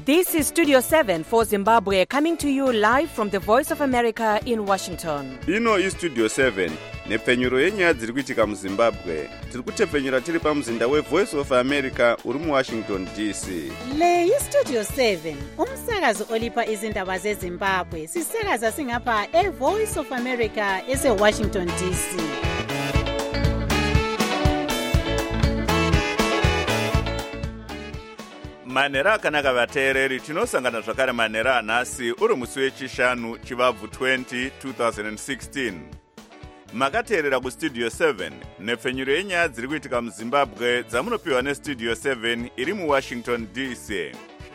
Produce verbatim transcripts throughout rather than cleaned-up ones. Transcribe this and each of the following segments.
This is Studio seven for Zimbabwe, coming to you live from the Voice of America in Washington. Ino is Studio seven, nepfenyuro yenyaya dziri kuitika muZimbabwe. Tiri kutepfenyura tiri pamuzinda weVoice of America uri muWashington D C. Le iStudio seven, umsakazo olipa izindaba zeZimbabwe. Sisakaza singapha eVoice of America eseWashington D C. Manera akanaka vateereri, tinosangana zvakare manera anhasi uri musi wechishanu chivabvu twenty twenty sixteen. Makateerera kuStudio seven, nepfenyuro yenyaya dziri kuitika muZimbabwe dzamunopiwa neStudio seven iri muWashington D C.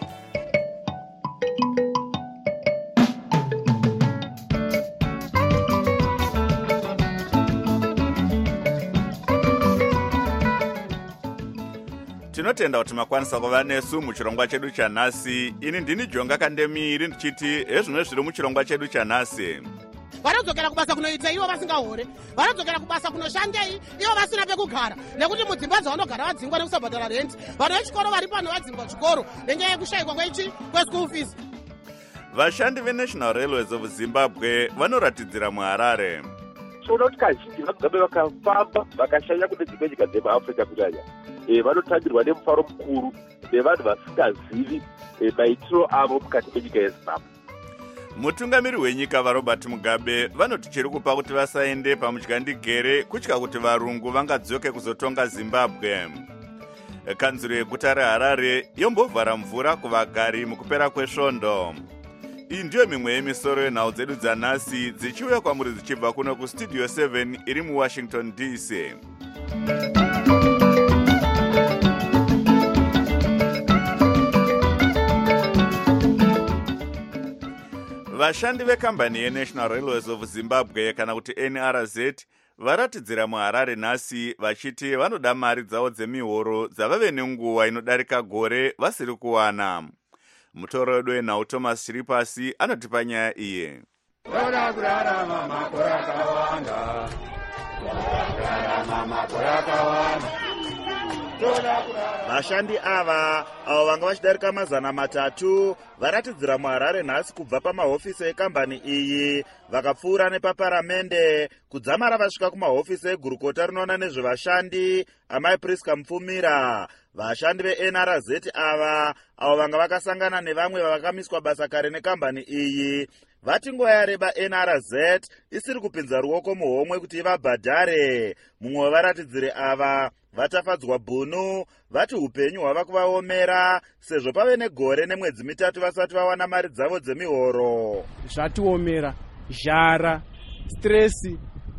Tinotenda kuti makwanisa kuva nesu muchirongwa chedu chanhasi. Ini ndini Jonga Kandemiri ndichiti ezvino zviri muchirongwa chedu chanhasi. Vanodzokera kubasa kunoita ivo vasingahore, vanodzokera kubasa kunoshandei ivo vasina pekugara, nekuti mudzimba dzavanogara vadzingwa nekusabhadhara rent. Vanhu vechikoro vari pano vadzingwa chikoro nenyaya yekushayikwa kwechi kweschool fees. Vashandi veNational Railways of Zimbabwe vanoratidzira muHarare. Tinoona kuti kazhinji vanogabe vakafamba vakashanya kune dzimwe nyika dzemuAfrica kunyanya. E, vanotambirwa nemufaro mukuru nevanhu vasingazivi e, maitiro avo mukati menyika yeZimbabwe. Mutungamiri wenyika vaRobert Mugabe vanoti chiri kupa kuti vasaende pamutyandigere kutya kuti varungu vangadzoke kuzotonga Zimbabwe. Kanzuro yeguta reHarare yombovhara mvura kuvagari mukupera kwesvondo. Iyi ndiyo mimwe yemisoro yenhau dzedu dzanhasi dzichiuya kwamuri dzichibva kuno kuStudio seven iri muWashington D C. Vashandi vekambani yeNational Railways of Zimbabwe kana kuti N R Z varatidzira muHarare nhasi vachiti vanoda mari dzavo dzemihoro dzavave nenguva inodarika gore vasiri kuwana. Mutoro wedu wenhau Thomas Chiripasi anotipa nyaya iye. Toda kurarama makore akawanda. Toda kurarama makore akawanda. Vashandi ava avo vanga vachidarika mazana matatu varatidzira muHarare nhasi kubva pamahofisi ekambani iyi vakapfuura nepaparamende kudzamara vasvika kumahofisi egurukota rinoona nezvevashandi amai Priska Mupfumira. Vashandi veN R Z ava avo vanga vakasangana nevamwe vavakamiswa basa kare nekambani iyi vati nguva yareba N R Z isiri kupinza ruoko muhomwe kuti vabhadhare. Mumwe wevaratidziri ava vatafadzwa bhunu vati upenyu hwava kuvaomera sezvo pave negore nemwedzi mitatu vasati vawana mari dzavo dzemihoro. Zvatiomera, zhara, stresi,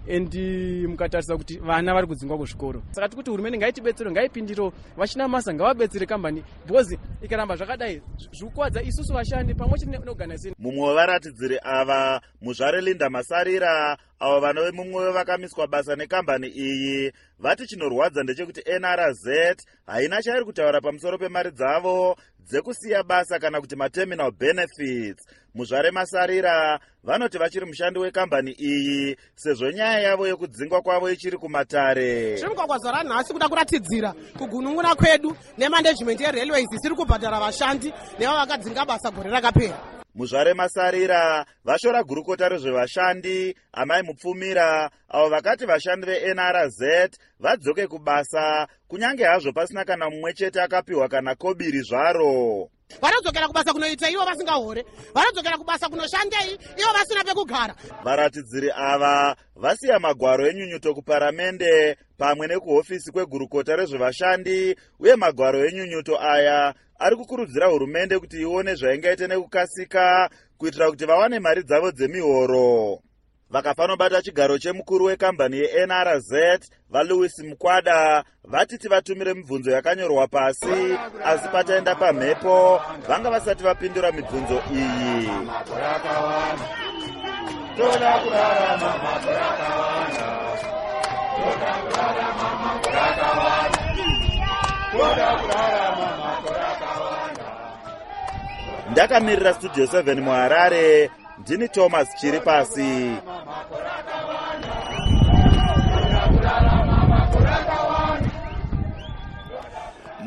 endi mukatarisa kuti vana vari kudzingwa kuzvikoro. Saka tikuti hurumende ngaitibetsere, ngaipindiro, vachina masa ngavabetsere kambani because ikaramba zvakadai zvikuwadza isusu vashandi pamwe chete neorganization. Mumwe wevaratidziri ava muzvare Linda Masarira avo vanove mumwe wevakamiswa basa nekambani iyi vati chinorwadza ndechekuti N R Z haina chairi kutaura pamusoro pemari dzavo dzekusiya basa kana kuti materminal benefits. Muzvare Masarira vanoti vachiri mushandi wekambani iyi sezvo nyaya yavo yekudzingwa kwavo ichiri kumatare. Zvimukwakwazara nhasi kuda kuratidzira kugunun'una kwedu nemanagement yeRailways isiri kubhadhara vashandi neva vakadzinga basa gore rakapera. Muzvare Masarira vashora gurukota rezvevashandi amai Mupfumira avo vakati vashandi veN R Z vadzoke kubasa kunyange hazvo pasina kana mumwe chete akapiwa kana kobiri zvaro. Vanodzokera kubasa kunoita ivo vasingahore, vanodzokera kubasa kunoshandei ivo vasina pekugara. Varatidziri ava vasiya magwaro enyunyuto kuparamende pamwe nekuhofisi kwegurukota rezvevashandi uye magwaro enyunyuto aya ari kukurudzira hurumende kuti ione zvaingaite nekukasika kuitira kuti vawane mari dzavo dzemihoro. Vakafanobata chigaro chemukuru wekambani yeN R Z vaLouis Mukwada vati tivatumire mibvunzo yakanyorwa pasi asi pataenda pamhepo vanga vasati vapindura mibvunzo iyi. Toda kurarama makore akawanda. Toda kurarama makore akawanda. Toda kurarama makore akawanda. Ndakamirira Studio seven muHarare, ndini Thomas Chiripasi.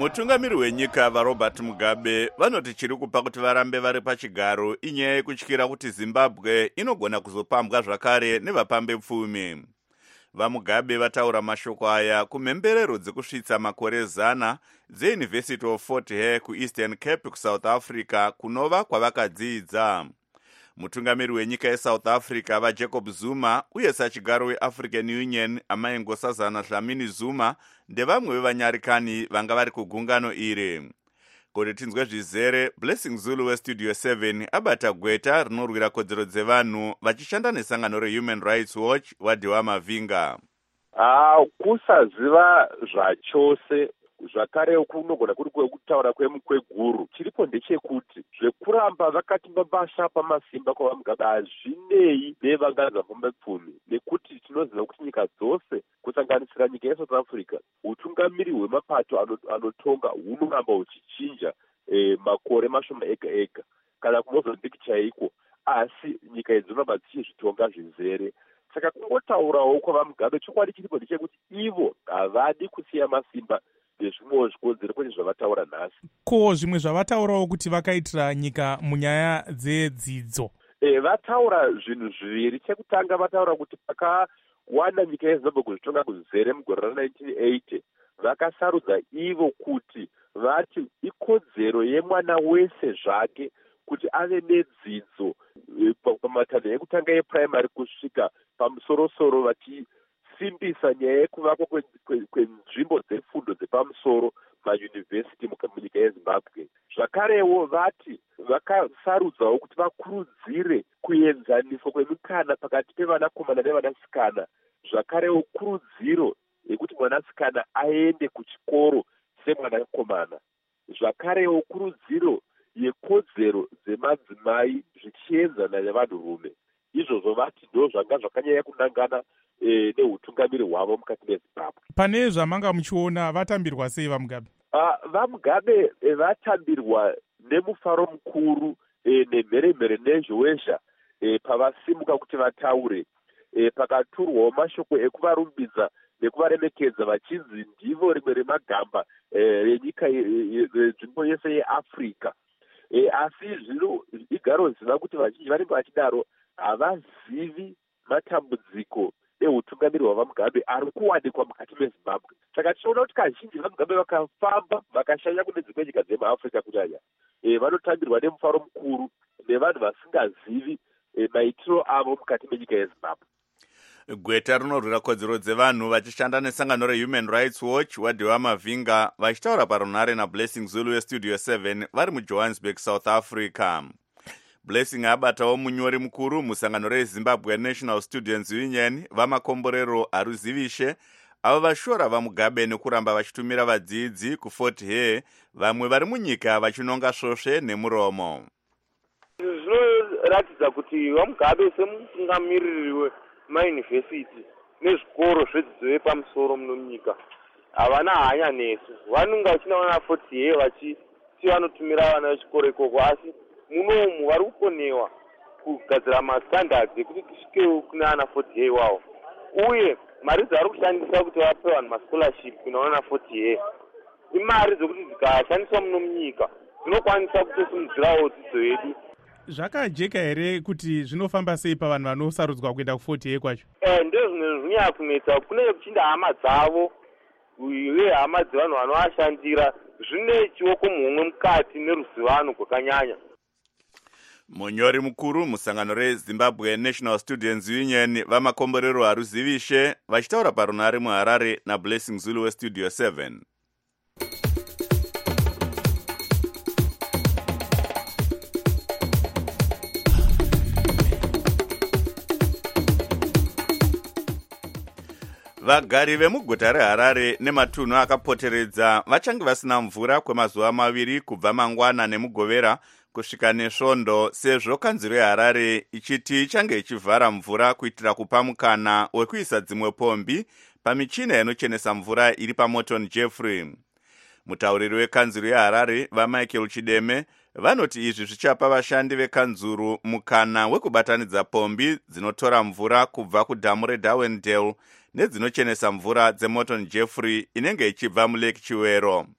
mutungamiri wenyika vaRobert Mugabe vanoti chiri kupa kuti varambe vari pachigaro inyaya yekutyira kuti Zimbabwe inogona kuzopambwa zvakare nevapambe pfumi. VaMugabe vataura mashoko aya kumhemberero dzekusvitsa makore zana dzeUniversity of Fort Hare kuEastern Cape kuSouth Africa kunova kwavakadzidza. Mutungamiri wenyika yeSouth Africa vaJacob Zuma uye sachigaro weAfrican Union Amai Nkosazana Dlamini Zuma ndevamwe vevanyarikani vanga vari kugungano iri. Kuti tinzwe zvizere, Blessing Zulu weStudio seven abata gweta rinorwira kodzero dzevanhu vachishanda nesangano reHuman Rights Watch Wadiwa Mavinga. Ah, kusaziva zvachose zvakare kunogona kuri kutaura kwemukwe-guru. Chiripo ndechekuti zvekuramba vakati mabasa pamasimba kwavaMugabe hazvinei nevangana vapambe pfumi, nekuti tinoziva kuti nyika dzose kusanganisira nyika yeSouth Africa utungamiri hwemapato anotonga hunoramba huchichinja eh, makore mashoma ega ega kana kuMozambique chaiko, asi nyika idzi dzinoramba dzichizvitonga zvizere. Saka kungotaurawo kwavaMugabe chokwadi chiripo ndechekuti ivo havadi kusiya masimba nezvimwewo zvikonzero kwete zvavataura nhasi. Ko zvimwe zvavataurawo kuti vakaitira nyika munyaya dzedzidzo? E, vataura zvinhu zviviri. Chekutanga vataura kuti pakawana nyika yeZimbabwe kuzvitonga kuzere mugore ra-nineteen eighty vakasarudza ivo kuti vati ikodzero yemwana wese zvake kuti ave nedzidzo pamatanho ekutanga eprimary kusvika pamusorosoro vachi simbisa nyaya yekuvakwa kwenzvimbo dzefundo dzepamusoro mayunivhesiti munyika yeZimbabwe. Zvakarewo vati vakasarudzawo kuti vakurudzire kuenzaniswa kwemikana pakati pevanakomana nevanasikana. Zvakarewo kurudziro yekuti mwanasikana aende kuchikoro semwanakomana. Zvakarewo kurudziro yekodzero dzemadzimai zvichienzana nevanhurume. Izvozvo vati ndo zvanga zvakanyanya kunangana e, neutungamiri hwavo mukati meZimbabwe. Pane zvamanga muchiona vatambirwa sei vaMugabe? Uh, vaMugabe e, vatambirwa nemufaro mukuru e, nemheremhere nezhowezha e, pavasimuka kuti vataure. E, pakaturwawo mashoko ekuvarumbidza nekuvaremekedza vachinzi ndivo rimwe remagamba renyika e, nzvimbo yese yeAfrica. E, asi zvino igaro ziva kuti vazhinji vanenge vachidaro havazivi matambudziko eutungamiri hwavaMugabe ari kuwanikwa mukati meZimbabwe. Saka tichiona kuti kazhinji vaMugabe vakafamba vakashanya kune dzimwe nyika dzemuAfrica kunyanya e, vanotambirwa nemufaro mukuru nevanhu vasingazivi e, maitiro avo mukati menyika yeZimbabwe. Gweta rinorwira kodzero dzevanhu vachishanda nesangano reHuman Rights Watch Wadiwa Mavinga vachitaura parunhare naBlessing Zulu weStudio seven vari muJohannesburg, South Africa. Blessing abatawo munyori mukuru musangano reZimbabwe National Students Union vamakomborero Haruzivishe avo vashora vaMugabe nekuramba vachitumira vadzidzi kuFort Hare, vamwe vari munyika vachinonga svosve nemuromo. Zvinoratidza kuti vaMugabe semutungamiriri wemaYunivhesiti nezvikoro zvedzidzo yepamusoro munyika havana hanya nesu. Vanonga vachinaona naFort Hare vachiti vanotumira vana vechikoro ikoko, asi munomu vari kukonewa kugadzira mastandards ekuti tisvikewo kuna ana Fort Hare wavo, uye mari dzavari kushandisa kuti vape vanhu mascholarship kunoona naFort Hare imari dzokuti dzikashandiswa muno munyika dzinokwanisa kutosimudzirawo dzidzo yedu. Zvakajeka here kuti zvinofamba sei pavanhu vanosarudzwa kuenda kuFort Hare kwacho? Eh, ndo zvimwe zvinyanya kunetsa. Kune kuchinda hama dzavo uye hama dzevanhu vanovashandira zvine chioko muhomwe mukati neruzivano rwakanyanya. Munyori mukuru musangano reZimbabwe National Students Union vamakomborero Haruzivishe vachitaura parunhare muHarare naBlessing Zulu weStudio seven. Vagari vemuguta reHarare nematunhu akapoteredza vachange vasina mvura kwemazuva maviri kubva mangwana nemugovera kusvika nesvondo, sezvo kanzuro yeHarare ichiti ichange ichivhara mvura kuitira kupa mukana wekuisa dzimwe pombi pamichina inochenesa mvura iri paMorton Jeffrey. Mutauriri wekanzuro yeHarare vaMichael Chideme vanoti izvi zvichapa vashandi vekanzuro mukana wekubatanidza pombi dzinotora mvura kubva kudhamu reDarwendale nedzinochenesa mvura dzeMorton Jeffrey inenge ichibva muLake Chiwero.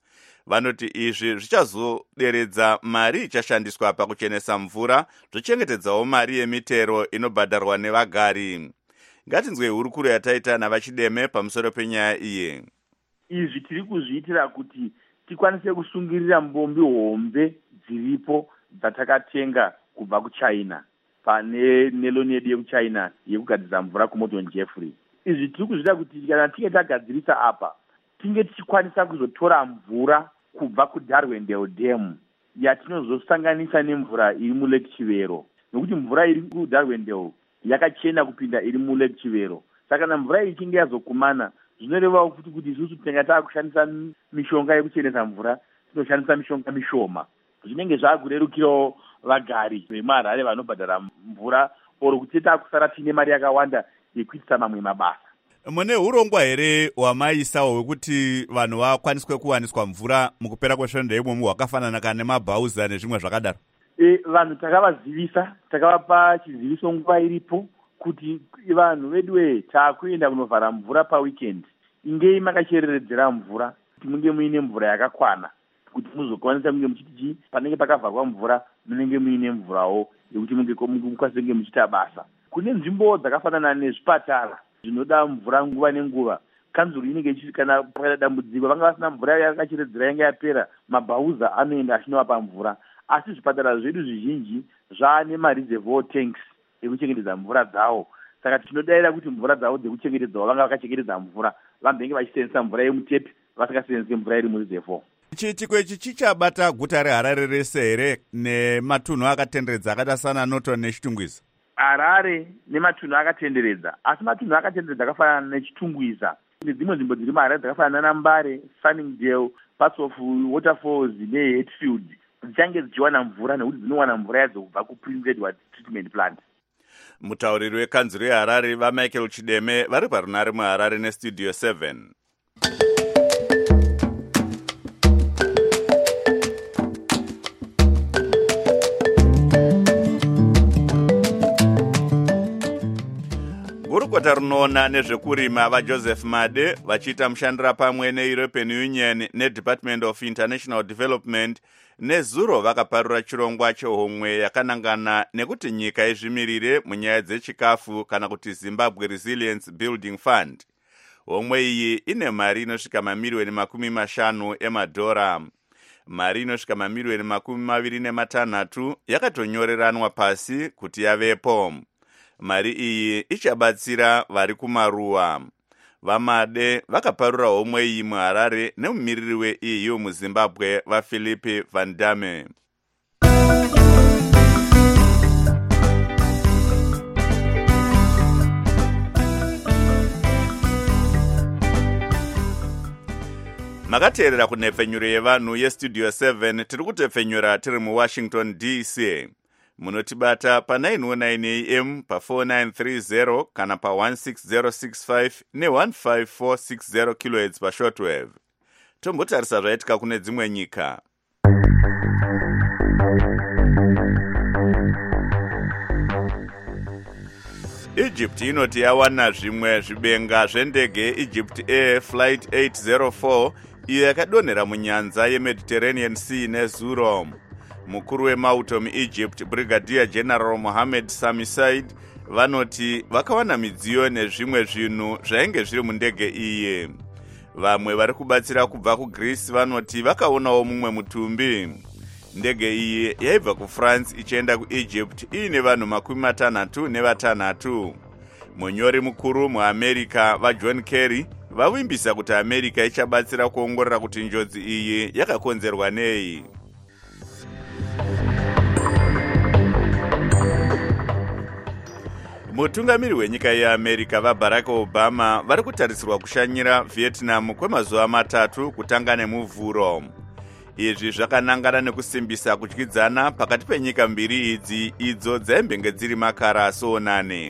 vanoti izvi zvichazoderedza mari ichashandiswa pakuchenesa mvura, zvochengetedzawo mari yemitero inobhadharwa nevagari. Ngatinzwe hurukuro yataita navachideme pamusoro penyaya iyi. Izvi tiri kuzviitira kuti tikwanise kusungirira mbombi hombe dziripo dzatakatenga kubva kuChina pane neloni yedu yekuChina yekugadzirisa mvura kuMorton Jeffrey. Izvi tiri kuzviita kuti kana tinge tagadzirisa apa tinge tichikwanisa kuzotora mvura kubva kuDarwendale Dam yatinozosanganisa nemvura iri muLake Chivero, nokuti mvura iri kuDarwendale yakachena kupinda iri muLake Chivero. Saka kana mvura ichinge yazokumana zvinoreva kuti kuti isusu tinenge taakushandisa mishonga yekuchenesa mvura tinoshandisa mishonga mishoma, zvinenge zvaakurerukirawo vagari vemuHarare vanobhadhara mvura, oro kuti taakusara tiine mari yakawanda yekuitisa mamwe mabasa. Mune urongwa here hwamaisawo hwekuti vanhu vakwaniswe kuwaniswa mvura mukupera kwesvondo imomo hwakafanana kana nemabhauza nezvimwe zvakadaro? E, vanhu takavazivisa, takavapa chiziviso nguva iripo kuti vanhu veduwe taakuenda kunovhara mvura paweekend, ingei makachereredzera mvura kuti munge muine mvura yakakwana kuti muzokwanisa munge muchiti panenge pakavharwa mvura munenge muine mvurawo yekuti munge mukwanise kunge muchiita basa. Kune nzvimbo dzakafanana nezvipatara zvinoda mvura nguva nenguva, kanzuru inenge ichiti kana pakaita dambudziko vanga vasina mvura yakacheredzera yanga yapera, mabhauza anoenda achinovapa mvura. Asi zvipatara zvedu zvizhinji zvaane mareservoir tanks ekuchengetedza mvura dzawo. Saka tinodayira kuti mvura dzawo dzekuchengetedzawo vanga vakachengetedza mvura vambenge vachisenzesa mvura yemutepi vasingasenzesi mvura iri mureservoir. Chiitiko ichi chichabata guta reHarare rese here nematunhu akatenderedza akaita sana Norton neChitungwiza? Harare nematunhu akatenderedza, asi matunhu akatenderedza akafanana neChitungwiza nedzimwe nzvimbo dziri muHarare dzakafanana naMbare, Sunningdale, parts of Waterfalls neHatfield dzichange dzichiwana mvura nekuti dzinowana mvura yadzo kubva kuPrince Edward Treatment Plant. Mutauriri wekanzuru yeHarare vaMichael Chideme vari parunare muHarare neStudio seven. Gurukota runoona nezvekurima vaJoseph Made vachiita mushandira pamwe neEuropean Union neDepartment of International Development nezuro vakaparura chirongwa chehomwe yakanangana nekuti nyika izvimirire munyaya dzechikafu kana kuti Zimbabwe Resilience Building Fund. Homwe iyi ine mari inosvika mamiliyoni makumi mashanu emadhora. Mari inosvika mamiliyoni makumi maviri nematanhatu yakatonyoreranwa pasi kuti yavepo. Mari iyi ichabatsira vari kumaruwa. VaMade vakaparura homwe iyi muHarare nemumiriri we-E U muZimbabwe vaPhilippe Van Damme. Makateerera kunhepfenyuro yevanhu yeStudio seven, tiri kutepfenyura tiri muWashington D C. Munotibata pa nine oh nine A M pa four nine three zero kana pa one six zero six five ne one five four six zero kilohertz pa shortwave. Tombotarisa zvaitika kune dzimwe nyika. Egypt inoti yawana zvimwe zvibenga zvendege yeEgypt Air Flight eight zero four iyo yakadonhera munyanza yeMediterranean Sea nezuro. Mukuru wemauto muEgypt Brigadier General Mohammed Sami Said vanoti vakawana midziyo nezvimwe zvinhu zvainge zviri mundege iyi. Vamwe vari kubatsira kubva kuGreece vanoti vakaonawo mumwe mutumbi. Ndege iyi yaibva kuFrance ichienda kuEgypt iine vanhu makumi matanhatu nevatanhatu. Munyori mukuru muAmerica vaJohn Kerry vavimbisa kuti America ichabatsira kuongorora kuti njodzi iyi yakakonzerwa nei. Mutungamiri wenyika yeAmerica vaBarack Obama vari kutarisirwa kushanyira Vietnam kwemazuva matatu kutanga nemuvhuro. Izvi zvakanangana nekusimbisa kudyidzana pakati penyika mbiri idzi idzo dzaimbenge dziri makara asonane.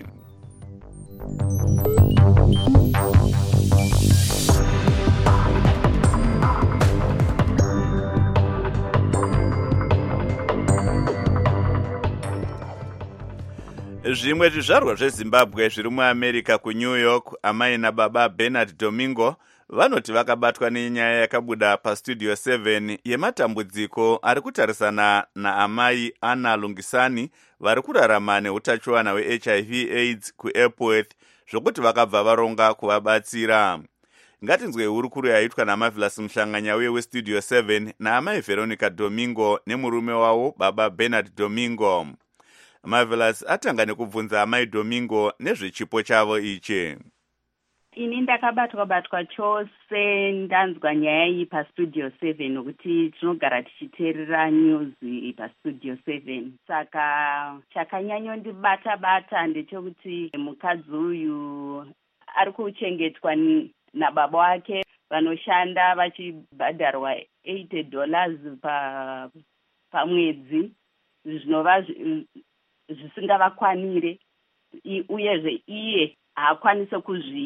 Zvimwe zvizvarwa zveZimbabwe zviri muAmerica kuNew York, amai nababa Bernard Domingo vanoti vakabatwa nenyaya yakabuda pastudio seven yematambudziko ari kutarisana naamai Anna Lungisani vari kurarama neutachiwana hwe-H I V AIDS kuEpworth, zvokuti vakabva varonga kuvabatsira. Ngatinzwe hurukuru yaitwa naMarvelous Mhlanganyauye westudio seven naamai Veronica Domingo nemurume wavo baba Bernard Domingo. Marvelous atanga nekubvunza amai Domingo nezvechipo chavo ichi. Ini ndakabatwa batwa chose ndanzwa nyaya iyi pastudio seven nokuti tinogara tichiteerera news pastudio seven. Saka chakanyanyondibata bata ndechekuti mukadzi uyu ari kuchengetwa nababa wake vanoshanda vachibhadharwa eighty dollars pa pamwedzi, zvinova zvisingavakwanire, uyezve iye haakwanise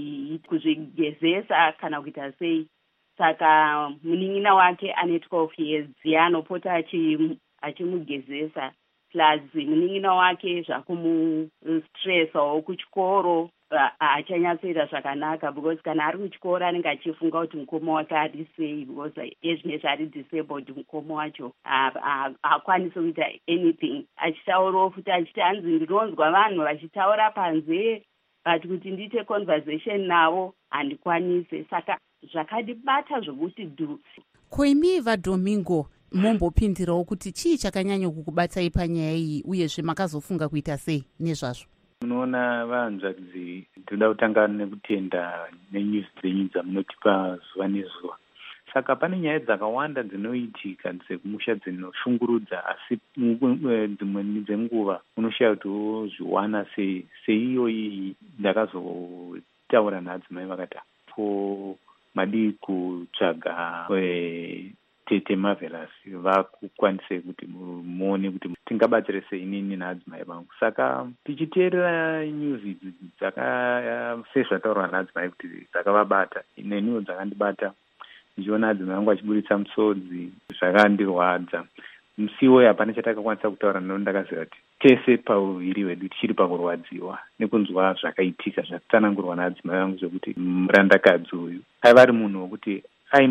kuzvigezesa kana kuita sei. Saka munin'ina wake ane twelve years anopota achimugezesa, plus munin'ina wake zvakumustressawo kuchikoro haachanyatsoita zvakanaka, because kana ari kuchikoro anenge achifunga kuti mukoma wake ari sei, because ezvinezvi ari disabled mukoma wacho haakwanisi kuita anything. Achitaurawo futi achiti hanzi ndinonzwa vanhu vachitaura panze but kuti ndiite conversation navo handikwanise. Saka zvakadibata zvokuti du. Koimi vaDomingo mombopindirawo kuti chii chakanyanya kukubatsai panyaya iyi, uyezve makazofunga kuita sei nezvazvo? Munoona vahanzvadzi, ndoda kutanga nekutenda nenews dzenyu dzamunotipa zuva nezuva. Saka pane nyaya dzakawanda dzinoitika dzekumusha dzinoshungurudza, asi dzimweni dzenguva unoshaya kuti wozviwana sei. Seiyo iyi ndakazotaura nadzimai vakati po madii kutsvaga tete Marvelous vakukwanise kuti muone kuti tingabatsire sei inini naadzimai vangu. Saka tichiteerera news idzi dzaka sezvataurwa naadzimai kuti dzakavabata, neniwo dzakandibata. Ndichiona adzimai vangu achiburitsa musodzi, zvakandirwadza. Musiwo hapana chatakakwanisa kutaura, neno ndakaziva kuti tese pauviri hwedu tichiri pakurwadziwa nekunzwa zvakaitika zvakatsanangurwa naadzimai vangu, zvekuti murandakadzi uyu aiva ari munhu wokuti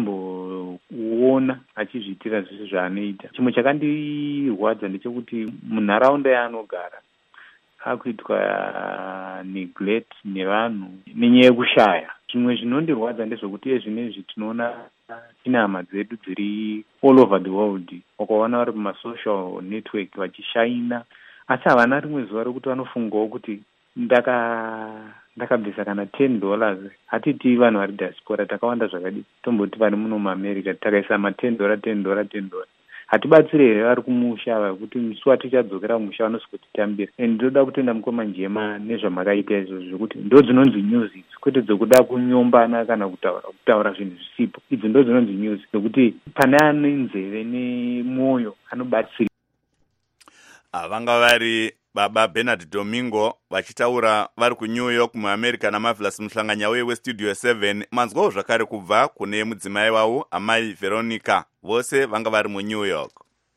aimboona achizviitira zvese zvaanoita. Chimwe chakandirwadza ndechekuti munharaunda yaanogara akuitwa neglect nevanhu nenyaya yekushaya. Zvimwe zvinondirwadza ndezvekuti ezvinezvi tinoona tina hama dzedu dziri all over the world, wakaona vari mumasocial network vachishaina, asi havana rimwe zuva rokuti vanofungawo kuti ndaka ndakabvisa kana ten dollars. Hatiti vanhu vari diaspora takawanda zvakadi, tomboti vari muno muAmerica takaisa ma ten dollar ten dollar ten dollar. Hatibatsire here vari kumusha vakuti musi watichadzokera kumusha vanosokutitambira. And ndoda kutoenda mukoma njema nezvamakaita izvozvo, zvekuti ndo dzinonzi news idzi, kwete dzokuda kunyombana kana kutaura kutaura zvinhu zvisipo. Idzi ndo dzinonzi news, nokuti pane ane nzeve nemwoyo anobatsira. Vanga vari baba Bernard Domingo vachitaura vari kuNew York muAmerica naMarvelous Mhlanganyauye westudio seven. Manzwawo zvakare kubva kune mudzimai wavo amai Veronica, vose vanga vari muNew York.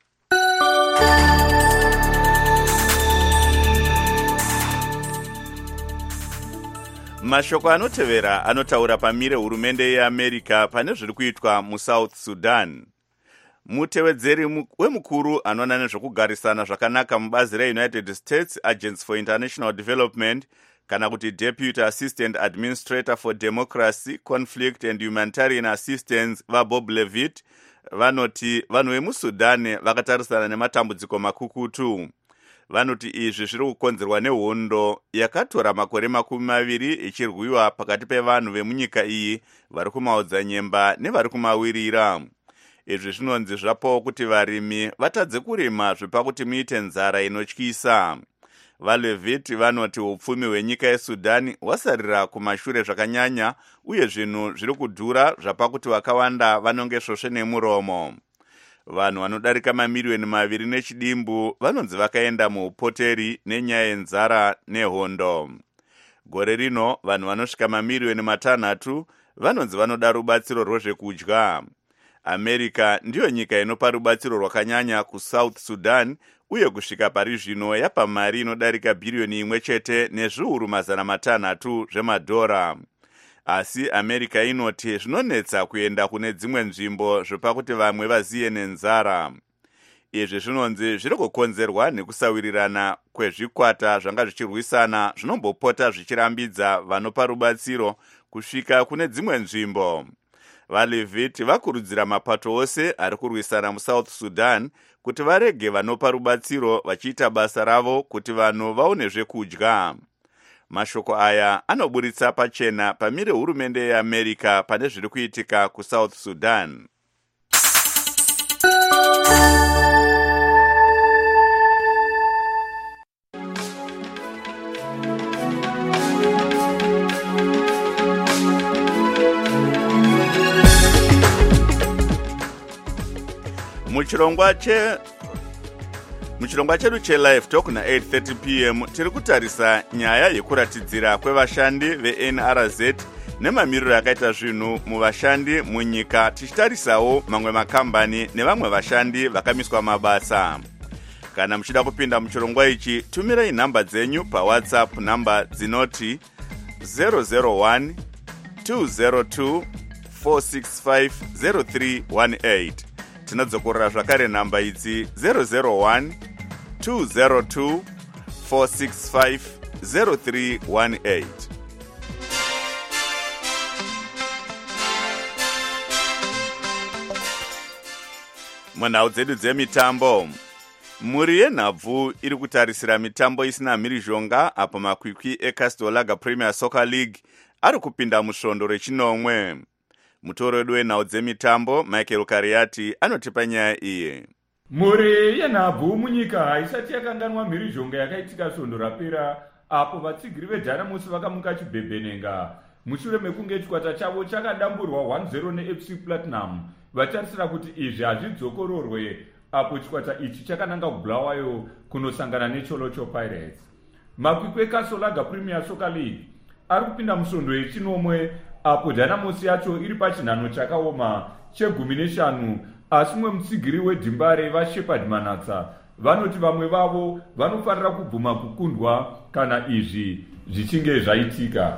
Mashoko anotevera anotaura pamire hurumende yeAmerica pane zviri kuitwa muSouth Sudan. Mutevedzeri wemukuru anoona nezvokugarisana zvakanaka mubazi reUnited States Agency for International Development, kana kuti Deputy Assistant Administrator for Democracy, Conflict and Humanitarian Assistance, vaBob Levitt, vanoti vanhu vemuSudan vakatarisana nematambudziko makukutu. Vanoti izvi zviri kukonzerwa nehondo yakatora makore makumi maviri ichirwiwa pakati pevanhu vemunyika iyi vari kumaodzanyemba nevari kumawirira. Izvi zvinonzi zvapawo kuti varimi vatadze kurima zvepakuti muite nzara inotyisa. VaLevitt vanoti upfumi hwenyika yeSudani hwasarira kumashure zvakanyanya, uye zvinhu zviri kudhura zvapakuti vakawanda vanonge svosve nemuromo. Vanhu vanodarika mamiliyoni maviri nechidimbu vanonzi vakaenda muupoteri nenyaya yenzara nehondo. Gore rino vanhu vanosvika mamiliyoni matanhatu vanonzi vanoda rubatsiro rwezvekudya. America ndiyo nyika inopa rubatsiro rwakanyanya kuSouth Sudan, uye kusvika pari zvino yapa mari inodarika bhiriyoni imwe chete nezviuru mazana matanhatu zvemadhora. asi america inoti zvinonetsa kuenda kune dzimwe nzvimbo zvopakuti vamwe vaziye nenzara. Izvi zvinonzi zviri kukonzerwa nekusawirirana kwezvikwata zvanga zvichirwisana zvinombopota zvichirambidza vanopa rubatsiro kusvika kune dzimwe nzvimbo. VaLevit vakurudzira mapato ose ari kurwisana muSouth Sudan kuti varege vanopa rubatsiro vachiita basa ravo kuti vanhu vaone zvekudya. Mashoko aya anoburitsa pachena pamire hurumende yeAmerica pane zviri kuitika kuSouth Sudan. Muchirongwa che Muchirongwa chedu che-Live Talk na eight thirty p m tiri kutarisa nyaya yekuratidzira kwevashandi ve-N R Z nemamiriro akaita zvinhu muvashandi munyika, tichitarisawo mamwe makambani nevamwe vashandi vakamiswa mabasa. Kana muchida kupinda muchirongwa ichi, tumirai nhamba dzenyu paWhatsApp namba dzinoti zero zero one two zero two four six five zero three one eight. Tinadzokorera zvakare nhamba idzi zero zero one two zero two four six five zero three one eight. Munhau dzedu dzemitambo, muri yenhabvu iri kutarisira mitambo isina mhirizhonga apo makwikwi eCastel Lager Premier Soccer League ari kupinda musvondo rechinomwe. Mutoro wedu wenhau dzemitambo Michael Kariati anotipa nyaya iyi. Muri yenhabvu munyika isati yakanganwa mhirizhonga yakaitika svondo rapera apo vatsigiri veDynamos vakamuka chibhebhenenga mushure mekunge chikwata chavo chakadamburwa one zero neF C Platinum. Vatarisira kuti izvi hazvidzokororwe apo chikwata ichi chakananga kuBulawayo kunosangana neCholocho Pirates. Makwikwi eCastel Lager Premier Soccer League ari kupinda musvondo yechinomwe apo Dynamos yacho iri pachinhano chakaoma chegumi neshanu, asi mumwe mutsigiri weDhimbare vaShepherd Manatsa vanoti vamwe vavo vanofanira kubvuma kukundwa kana izvi zvichinge zvaitika.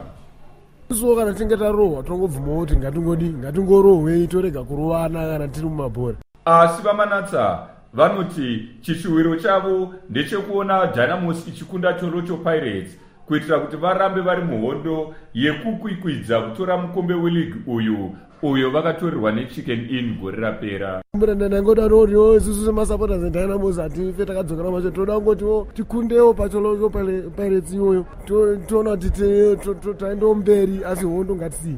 So kana tinge tarohwa tongobvumawo kuti ngatingodi ngatingorohwei torega kurovana kana tiri mumabhora. Asi vaManatsa vanoti chishuwiro chavo ndechekuona Dynamos ichikunda Cholocho Pirates kuitira kuti varambe vari muhondo yekukwikwidza kutora mukombe weligi uyu uyo vakatorerwa neChicken Inn gore rapera. Ndangoda rori isusu semasupporters eDynamos atife takadzokera macho toda kungoti tikundewo paCholocho Pirates iyoyo toona kuti taendawo mberi asi hondo ngatisiyi.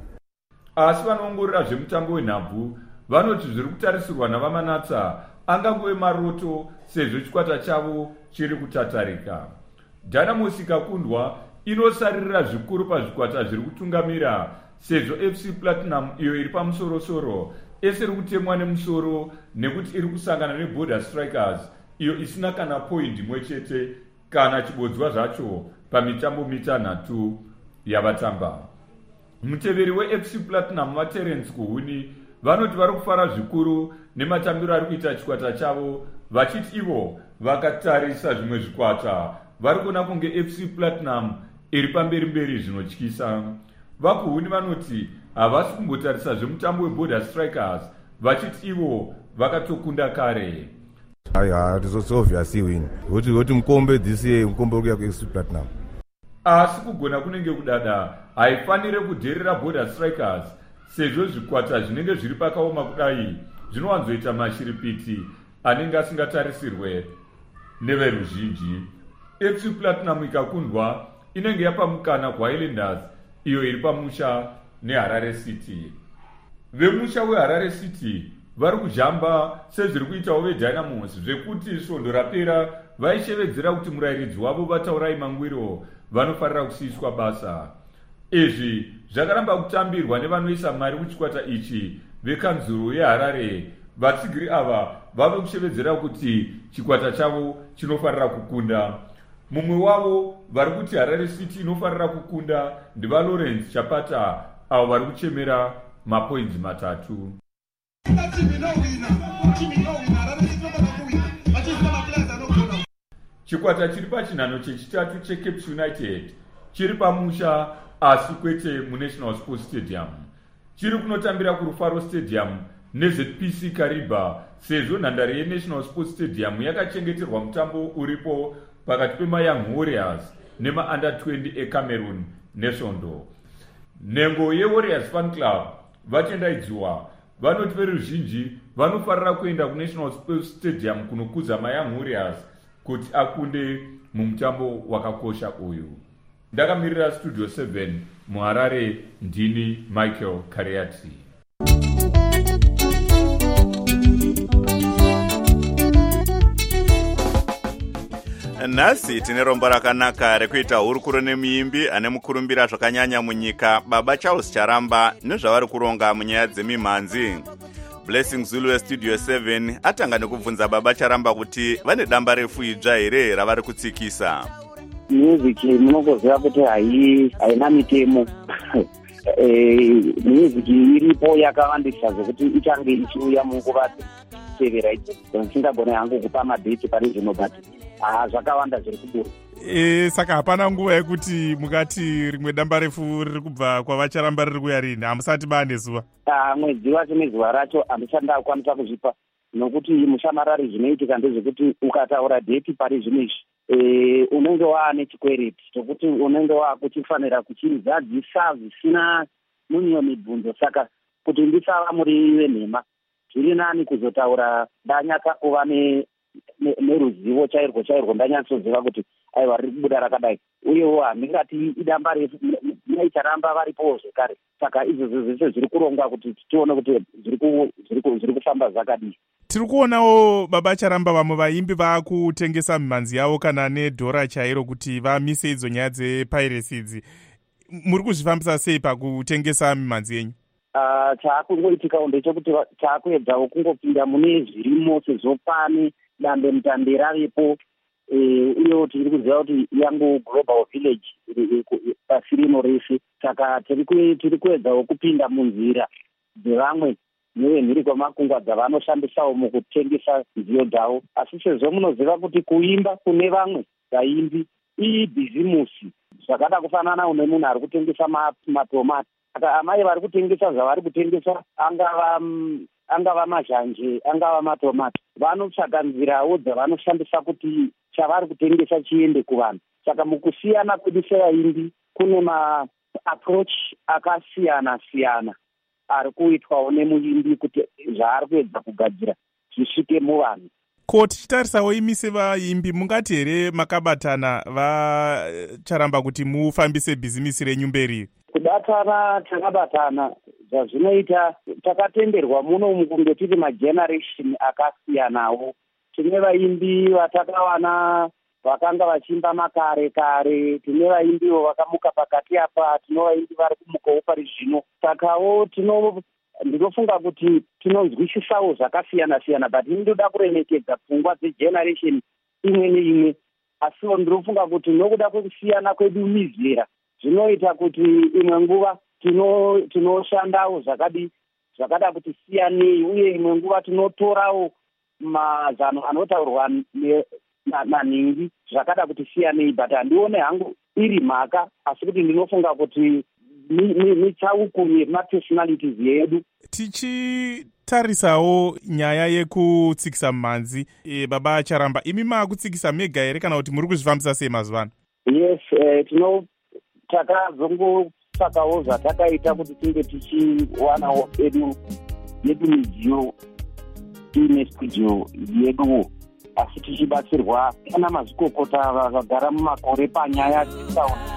Asi vanoongorora zvemutambo wenhabvu vanoti zviri kutarisirwa navaManatsa angangove maroto sezvo chikwata chavo chiri kutatarika. Dynamos ikakundwa inosaririra zvikuru pazvikwata zviri kutungamira sezvo F C Platinum iyo iri pamusorosoro ese iri kutemwa nemusoro nekuti iri kusangana neBorder Strikers iyo isina kana point imwe chete kana chibodzwa zvacho pamitambo mitanhatu yavatamba. Muteveri weF C Platinum vaTerence Kuhuni vanoti vari kufara zvikuru nematambiro ari kuita chikwata chavo, vachiti ivo vakatarisa zvimwe zvikwata vari kuona kunge F C Platinum iri pamberi mberi zvinotyisa. VaKuhuni vanoti havasi kumbotarisa zvemutambo weBorder Strikers, vachiti ivo vakatokunda kare. Aya, it is obvious win. What what mukombe this year mukombe uri ku F C Platinum. Asi kugona kunenge kudada haifanire kudherera Border Strikers sezvo zvikwata zvinenge zviri pakaoma kudai zvinowanzoita mashiripiti anenge asingatarisirwe neveruzhinji. F C Platinum ikakundwa inenge yapa mukana kuHighlanders iyo iri pamusha neHarare City. Vemusha weHarare City vari kujamba sezviri kuitawo veDynamos zvekuti svondo rapera vaishevedzera kuti murayiridzi wavo vataurai mangwiro vanofarira kusiyiswa basa. Izvi zvakaramba kutambirwa nevanoisa mari kuchikwata ichi vekanzuro yeHarare. Vatsigiri ava vave kushevedzera kuti chikwata chavo chinofarira kukunda. Mumwe wavo vari kuti Harare City inofarira kukunda ndivaLawrence Chapata avo vari kuchemera mapoints matatu. Chikwata chiri pachinhano chechitatu cheCapes United chiri pamusha asi kwete munational sports stadium. Chiri kunotambira kurufaro stadium nez p c Kariba, sezvo nhandare yenational sports stadium yakachengeterwa mutambo uripo pakati pemayoung warriors nemaunder twenty ecameroon nesvondo. Nhengo yewarriors fan club vatendaidziwa vanoti veruzhinji vanofarira kuenda kunational sports stadium kunokudza mayoung warriors kuti akunde mumutambo wakakosha uyu. Ndakamirira studio seven muharare, ndini Michael Kariati. Nhasi tine rombo rakanaka rekuita hurukuro nemuimbi ane mukurumbira zvakanyanya munyika Baba Charles Charamba nezvavari kuronga munyaya dzemimhanzi. Blessing Zulu westudio seven atanga nekubvunza Baba Charamba kuti vane damba refu idzva here ravari kutsikisa. Music munokuziva kuti hai haina mitemo. Music iripo yakawandisa zvokuti ichange ichiuya munguva tevera idzi. Singagone hangu kupa madheti pari zvino but ah zvakawanda zviri kubura. E, saka hapana nguva yekuti mukati rimwe damba refu riri kubva kwavacharamba riri kuya rini, hamusati bane zuva? Ah, mwedzi wacho nezuva racho handisati ndakwanisa kuzvipa nokuti mushamarari zvinoitika ndezvekuti ukataura dheti pari zvino izvi e, unenge waane chikwereti chokuti unenge waakuchifanira kuchizadzisa zvisina munyo mibvunzo. Saka kuti ndisava muri venhema zviri nani kuzotaura ndanyatsa kuva neruzivo chairwo chairwo ndanyatsoziva kuti aiwa riri kubuda rakadai, uyewo handingati idamba refu naicharamba varipo zvekare. Saka izvozvo zvese zviri kurongwa kuti tione kuti zviri kufamba zvakadii. Tiri kuonawo Baba Charamba vamwe vaimbi vaakutengesa mimhanzi yavo kana nedhora chairo kuti vamise idzo nyaya dzepiracy idzi. Muri kuzvifambisa sei pakutengesa mimhanzi yenyu? Uh, chaakungoitikawo ndechekuti chaakuedzawo kungopinda mune zvirimo sezvo pane dambe mutambe ravepo, uyewo tiri kuziva kuti yangu global village pasi rino rese. Saka tiri kuedzawo kupinda munzira dzevamwe nevemhiri kwamakungwa dzavanoshandisawo mukutengesa nziyo dzavo. Asi sezvo munoziva kuti kuimba kune vamwe vaimbi ibhizimusi zvakada kufanana une munhu ari kutengesa matomati. Saka amai vari kutengesa zvavari kutengesa, angava angava mazhanje, angava matomati, vanotsvaka nzirawo dzavanoshandisa kuti chavari kutengesa chiende kuvanhu. Saka mukusiyana kwedu sevaimbi kune maapproach akasiyana siyana ari kuitwawo nemuimbi kuti zvaari kuedza kugadzira zvisvike muvanhu. Ko tichitarisawo imi sevaimbi mungati here makabatana Vacharamba kuti mufambise bhizimisi renyu mberi? Kubatana takabatana, zvazvinoita takatenderwa muno mukunge tiri mageneration akasiyanawo. Tine vaimbi vatakawana vakanga vachimba makare kare, tine vaimbiwo vakamuka pakati apa, tine vaimbi vari kumukawo pari zvino. Sakawo tino ndinofunga kuti tinonzwisisawo zvakasiyana siyana, but ndinoda kuremekedza pfungwa dzegeneration imwe neimwe. Asiwo ndinofunga kuti nokuda kwekusiyana kwedu mizera zvinoita kuti imwe nguva tinoshandawo zvakadi zvakada kuti siyanei, uye imwe nguva tinotorawo mazano anotaurwa nanhingi zvakada kuti siyanei, but handione hangu iri mhaka, asi kuti ndinofunga kuti mitsauko yemapersonalities yedu. Tichitarisawo nyaya yekutsikisa mimhanzi, e, Baba Charamba, imi maakutsikisa mega here kana kuti muri kuzvifambisa sei mazuva ano? Yes, eh, tino takazongotsvakawo zvatakaita kuti tinge tichiwanawo edu yedu midziyo ine studio yeduwo, asi tichibatsirwa kana mazvikokota vakagara mumakore panyaya dzesauni.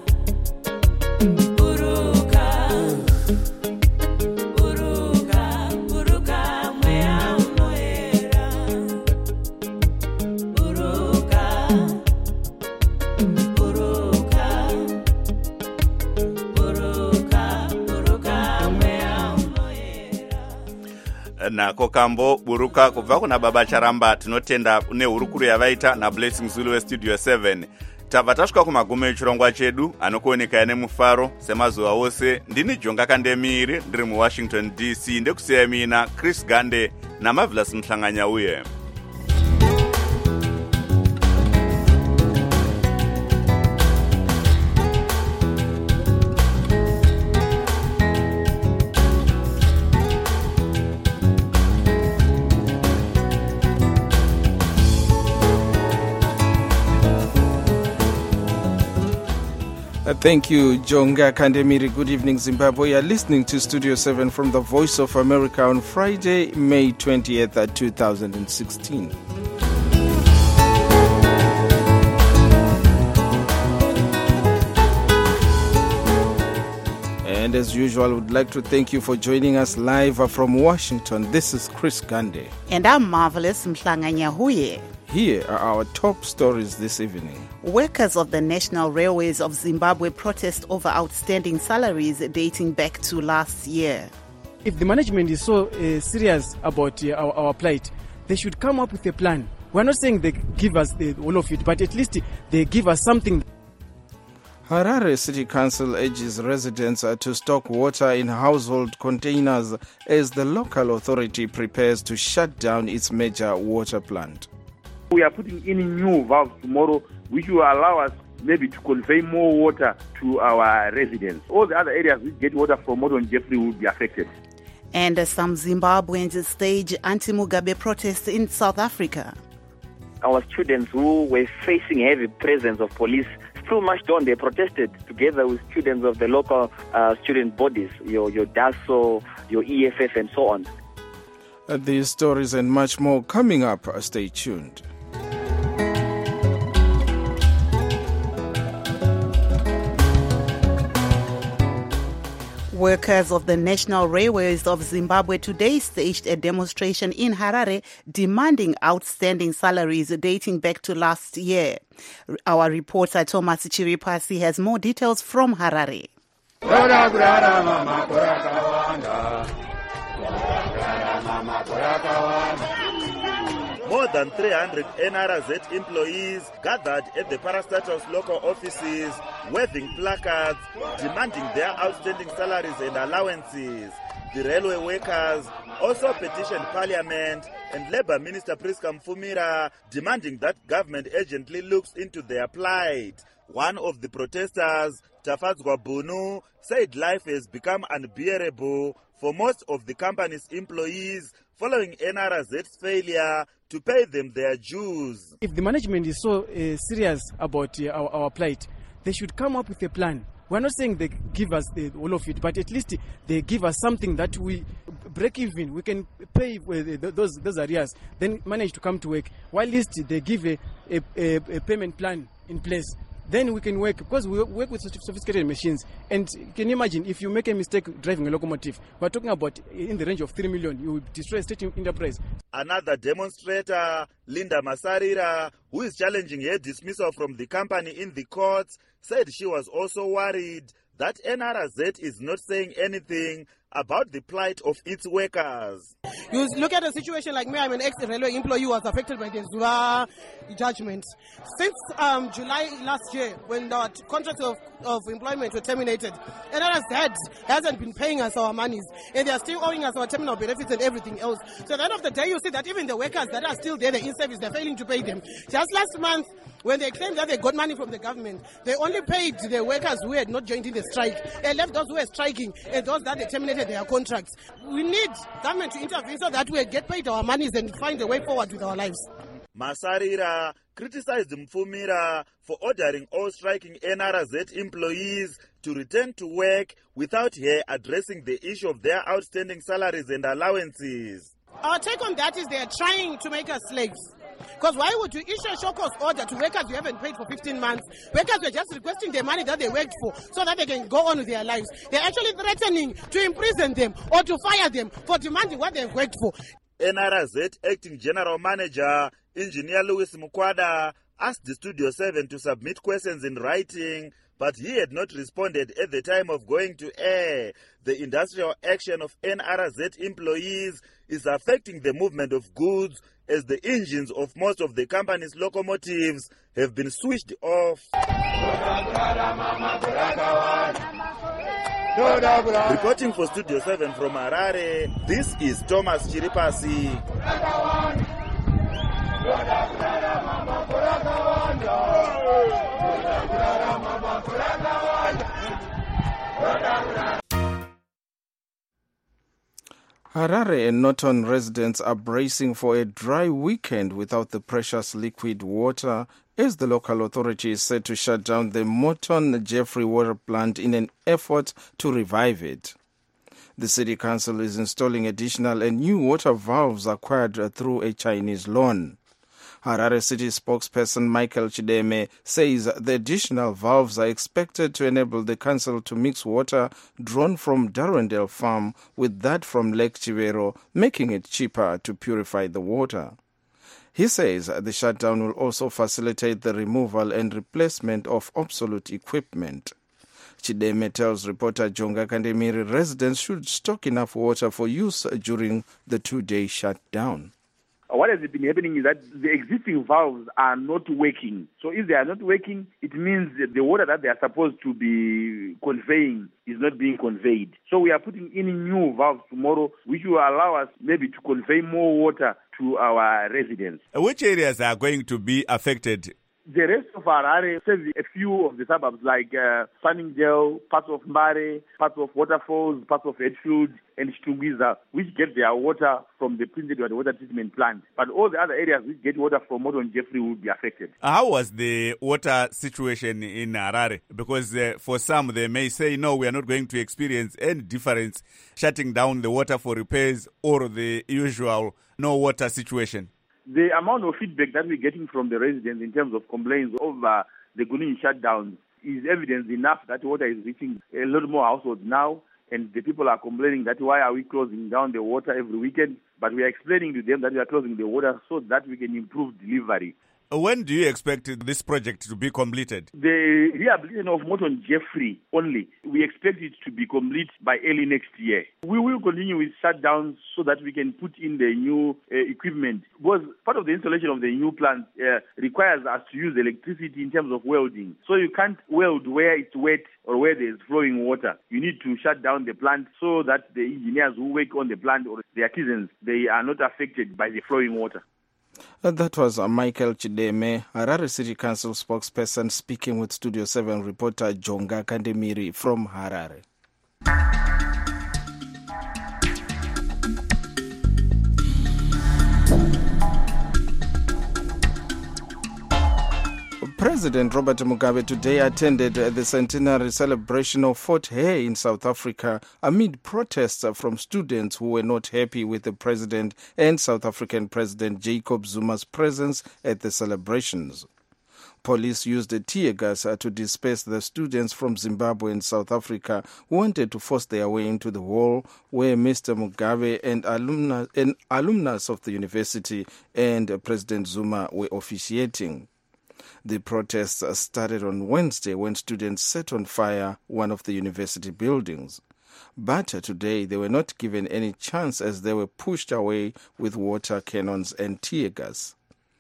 Nako kambo buruka kubva kuna Baba Charamba. Tinotenda nehurukuru yavaita naBlessing Zulu westudio seven. Tabva tasvika kumagumo echirongwa chedu anokuoneka nemufaro semazuva ose. Ndini Jonga Kandemiri ndiri muWashington D C, ndekusiya mina Chris Gande naMarvelous Mhlanganya uye. Thank you, Jonga Kandemiri. Good evening, Zimbabwe. You're listening to Studio seven from the Voice of America on Friday, May twentieth, two thousand sixteen. And as usual, I would like to thank you for joining us live from Washington. This is Chris Gande. And I'm Marvelous Mhlanga Nyahuye. Here are our top stories this evening. Workers of the National Railways of Zimbabwe protest over outstanding salaries dating back to last year. If the management is so uh, serious about uh, our, our plight, they should come up with a plan. We're not saying they give us the, all of it, but at least they give us something. Harare City Council urges residents to stock water in household containers as the local authority prepares to shut down its major water plant. We are putting in new valves tomorrow, which will allow us maybe to convey more water to our residents. All the other areas which get water from Modern Jeffrey will be affected. And some Zimbabweans stage anti-Mugabe protests in South Africa. Our students who were facing heavy presence of police still marched on. They protested together with students of the local uh, student bodies, your, your D A S O, your E F F, and so on. Uh, these stories and much more coming up. Stay tuned. Workers of the National Railways of Zimbabwe today staged a demonstration in Harare demanding outstanding salaries dating back to last year. Our reporter Thomas Chiripasi has more details from Harare. More than three hundred N R Z employees gathered at the parastatals local offices, waving placards, demanding their outstanding salaries and allowances. The railway workers also petitioned Parliament and Labour Minister Priska Mfumira, demanding that government urgently looks into their plight. One of the protesters, Tafadzwa Bunu, said life has become unbearable for most of the company's employees following N R Z's failure to pay them their dues. If the management is so uh, serious about uh, our, our plight, they should come up with a plan. We're not saying they give us the, all of it, but at least they give us something that we break even. We can pay uh, those those arrears, then manage to come to work. While at least they give a, a, a, a payment plan in place. Then we can work, because we work with sophisticated machines. And can you imagine, if you make a mistake driving a locomotive, we're talking about in the range of three million, you will destroy a state enterprise. Another demonstrator, Linda Masarira, who is challenging her dismissal from the company in the courts, said she was also worried that N R Z is not saying anything about the plight of its workers. You look at a situation like me, I'm an ex-railway employee who was affected by the Zua judgment. Since um, July last year, when the contracts of, of employment were terminated, N R Z hasn't been paying us our monies, and they are still owing us our terminal benefits and everything else. So at the end of the day, you see that even the workers that are still there, they're in service, they're failing to pay them. Just last month, when they claimed that they got money from the government, they only paid the workers who had not joined in the strike. They left those who were striking and those that they terminated their contracts. We need government to intervene so that we get paid our monies and find a way forward with our lives. Masarira criticized Mfumira for ordering all striking N R Z employees to return to work without her addressing the issue of their outstanding salaries and allowances. Our take on that is they are trying to make us slaves. Because why would you issue a show cause order to workers you haven't paid for fifteen months? Workers were just requesting the money that they worked for so that they can go on with their lives. They're actually threatening to imprison them or to fire them for demanding what they've worked for. N R Z Acting General Manager, Engineer Louis Mukwada, asked the Studio seven to submit questions in writing, but he had not responded at the time of going to air. The industrial action of N R Z employees is affecting the movement of goods, as the engines of most of the company's locomotives have been switched off. Reporting for Studio seven from Harare, this is Thomas Chiripasi. Harare and Norton residents are bracing for a dry weekend without the precious liquid water as the local authority is set to shut down the Morton Jeffrey water plant in an effort to revive it. The city council is installing additional and new water valves acquired through a Chinese loan. Harare City spokesperson Michael Chideme says the additional valves are expected to enable the council to mix water drawn from Darwendale Farm with that from Lake Chivero, making it cheaper to purify the water. He says the shutdown will also facilitate the removal and replacement of obsolete equipment. Chideme tells reporter Jonga Kandemiri residents should stock enough water for use during the two-day shutdown. What has been happening is that the existing valves are not working. So if they are not working, it means that the water that they are supposed to be conveying is not being conveyed. So we are putting in new valves tomorrow, which will allow us maybe to convey more water to our residents. Which areas are going to be affected? The rest of Harare, a few of the suburbs like uh, Sunningdale, parts of Mbare, parts of Waterfalls, parts of Edgefield and Chitungwiza, which get their water from the Prince Edward water treatment plant. But all the other areas which get water from Morton Jeffrey will be affected. How was the water situation in Harare? Because uh, for some, they may say, no, we are not going to experience any difference shutting down the water for repairs or the usual no water situation. The amount of feedback that we're getting from the residents in terms of complaints over the Gunung shutdown is evidence enough that water is reaching a lot more households now, and the people are complaining that why are we closing down the water every weekend? But we are explaining to them that we are closing the water so that we can improve delivery. When do you expect this project to be completed? The rehabilitation of Morton Jeffrey only, we expect it to be complete by early next year. We will continue with shutdowns so that we can put in the new uh, equipment. Because part of the installation of the new plant uh, requires us to use electricity in terms of welding. So you can't weld where it's wet or where there's flowing water. You need to shut down the plant so that the engineers who work on the plant or the artisans, they are not affected by the flowing water. Uh, that was uh, Michael Chideme, Harare City Council spokesperson, speaking with Studio seven reporter Jonga Kandemiri from Harare. President Robert Mugabe today attended the centenary celebration of Fort Hare in South Africa amid protests from students who were not happy with the president and South African President Jacob Zuma's presence at the celebrations. Police used a tear gas to disperse the students from Zimbabwe and South Africa who wanted to force their way into the hall where Mister Mugabe and, alumni, and alumnus of the university and President Zuma were officiating. The protests started on Wednesday when students set on fire one of the university buildings. But today they were not given any chance as they were pushed away with water cannons and tear gas.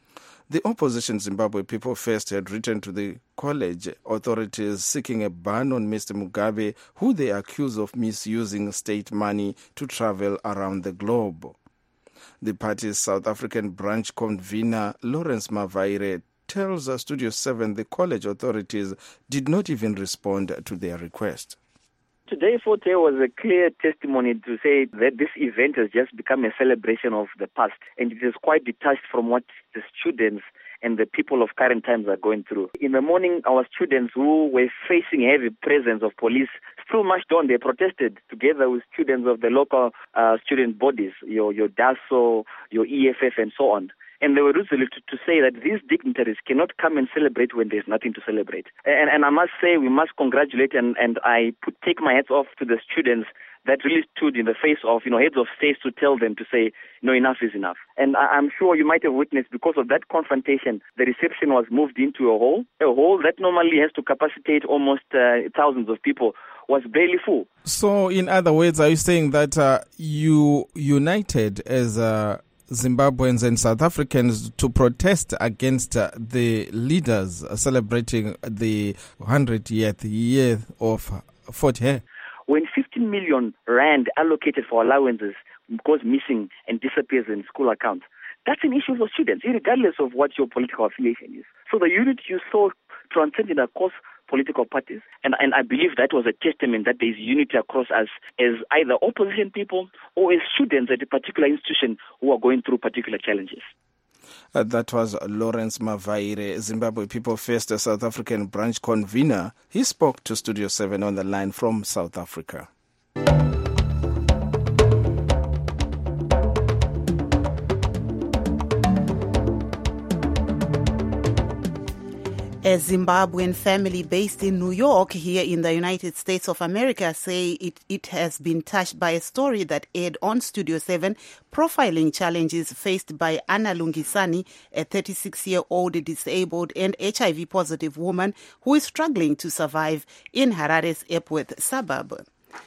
The opposition Zimbabwe People First had written to the college authorities seeking a ban on Mister Mugabe, who they accuse of misusing state money to travel around the globe. The party's South African branch convener Lawrence Mavaire tells uh, Studio seven the college authorities did not even respond to their request. Today, Fort Hare was a clear testimony to say that this event has just become a celebration of the past, and it is quite detached from what the students and the people of current times are going through. In the morning, our students who were facing heavy presence of police still marched on. They protested together with students of the local uh, student bodies, your, your D A S O, your E F F, and so on. And they were resolute to, to say that these dignitaries cannot come and celebrate when there's nothing to celebrate. And, and I must say, we must congratulate, and, and I put, take my hats off to the students that really stood in the face of, you know, heads of states to tell them to say, no, enough is enough. And I, I'm sure you might have witnessed, because of that confrontation, the reception was moved into a hall, a hall that normally has to capacitate almost uh, thousands of people, was barely full. So, in other words, are you saying that uh, you united as uh, Zimbabweans and South Africans to protest against uh, the leaders uh, celebrating the hundredth year of Fort Hare? When fifteen million rand allocated for allowances goes missing and disappears in school accounts, that's an issue for students, regardless of what your political affiliation is. So the unity you saw transcended across political parties, and, and I believe that was a testament that there is unity across us as either opposition people or as students at a particular institution who are going through particular challenges. Uh, that was Lawrence Mavaire, Zimbabwe People First, a South African branch convener. He spoke to Studio seven on the line from South Africa. A Zimbabwean family based in New York, here in the United States of America, say it, it has been touched by a story that aired on Studio seven, profiling challenges faced by Anna Lungisani, a thirty-six-year-old disabled and H I V-positive woman who is struggling to survive in Harare's Epworth suburb.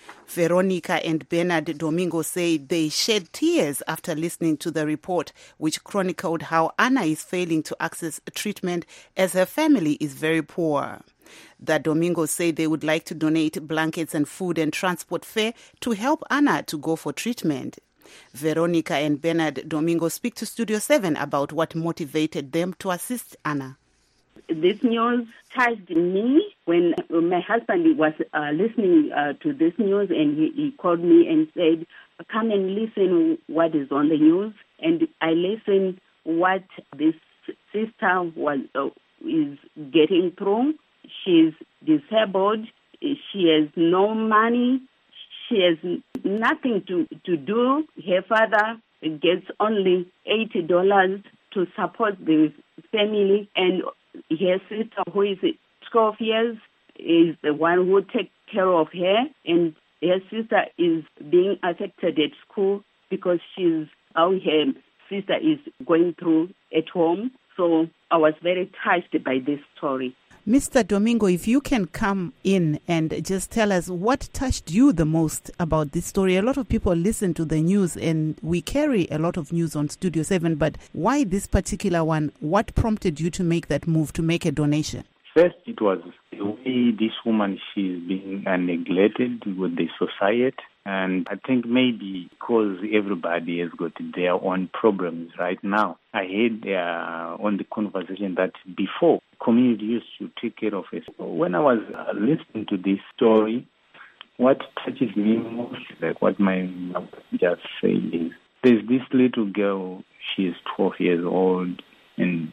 Veronica and Bernard Domingo say they shed tears after listening to the report, which chronicled how Anna is failing to access treatment as her family is very poor. The Domingos say they would like to donate blankets and food and transport fare to help Anna to go for treatment. Veronica and Bernard Domingo speak to Studio seven about what motivated them to assist Anna. This news touched me when my husband was uh, listening uh, to this news, and he, he called me and said, come and listen what is on the news. And I listened what this sister was uh, is getting through. She's disabled. She has no money. She has nothing to, to do. Her father gets only eighty dollars to support the family, and her sister, who is twelve years, is the one who takes care of her, and her sister is being affected at school because she's how her sister is going through at home. So I was very touched by this story. Mister Domingo, if you can come in and just tell us what touched you the most about this story. A lot of people listen to the news, and we carry a lot of news on Studio seven, but why this particular one? What prompted you to make that move, to make a donation? First, it was the way this woman, she's being uh, neglected with the society. And I think maybe because everybody has got their own problems right now. I heard uh, on the conversation that before, community used to take care of it. When I was uh, listening to this story, what touches me most, like what my mother just said, is there's this little girl, she is twelve years old, and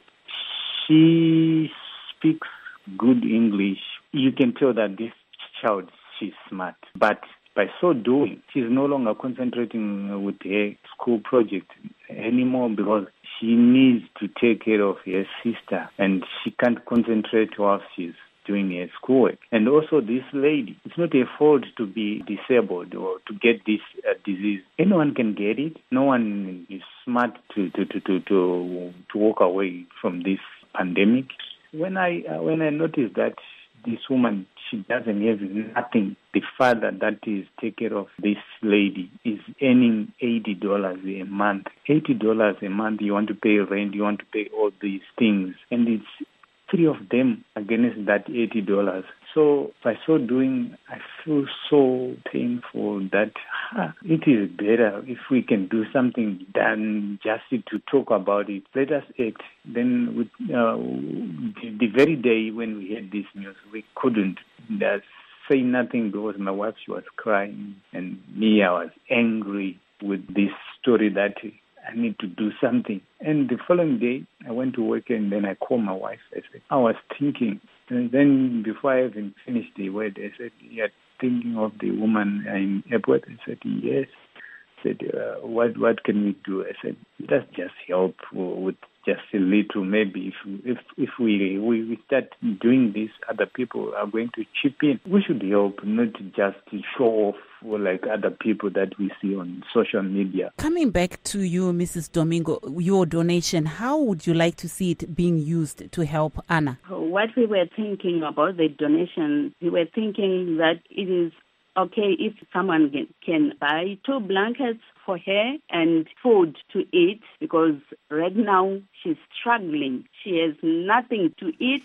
she speaks good English. You can tell that this child, she's smart. But by so doing, she's no longer concentrating with her school project anymore because she needs to take care of her sister, and she can't concentrate while she's doing her schoolwork. And also this lady, it's not her fault to be disabled or to get this uh, disease. Anyone can get it. No one is smart to to, to, to, to, to walk away from this pandemic. When I uh, when I noticed that this woman, she doesn't have nothing. The father that is taking care of this lady is earning eighty dollars a month. eighty dollars a month, you want to pay rent, you want to pay all these things. And it's three of them against that eighty dollars. So by so doing, I feel so thankful that ah, it is better if we can do something than just to talk about it. Let us act. Then with, uh, the, the very day when we had this news, we couldn't just say nothing because my wife, she was crying, and me, I was angry with this story that I need to do something. And the following day, I went to work, and then I called my wife. I said, I was thinking. And then before I even finished the word, I said, you're thinking of the woman in Epworth? I said, yes. I said, uh, what what can we do? I said, let's just help with just a little. Maybe if if if we, we we start doing this, other people are going to chip in. We should help, not just to show off like other people that we see on social media. Coming back to you, Missus Domingo, your donation, how would you like to see it being used to help Anna? What we were thinking about the donation, we were thinking that it is okay if someone can, can buy two blankets for her and food to eat, because right now she's struggling. She has nothing to eat.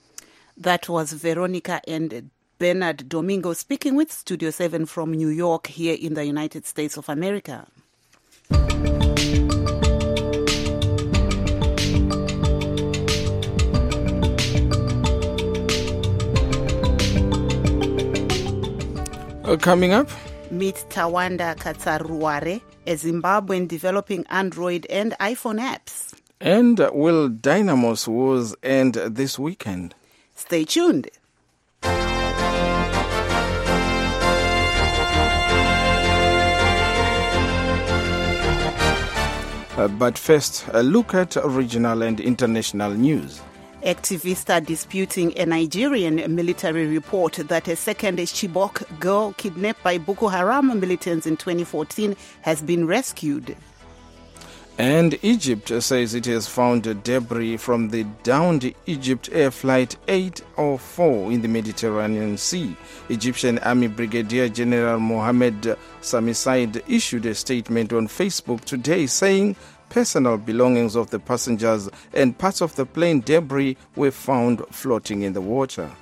That was Veronica and Bernard Domingo speaking with Studio seven from New York here in the United States of America. Uh, coming up, meet Tawanda Katsaruware, a Zimbabwean developing Android and iPhone apps. And will Dynamos wars end this weekend? Stay tuned. Uh, but first, a look at regional and international news. Activists are disputing a Nigerian military report that a second Chibok girl kidnapped by Boko Haram militants in twenty fourteen has been rescued. And Egypt says it has found debris from the downed Egypt Air Flight eight oh four in the Mediterranean Sea. Egyptian Army Brigadier General Mohammed Samisaid issued a statement on Facebook today saying personal belongings of the passengers and parts of the plane debris were found floating in the water.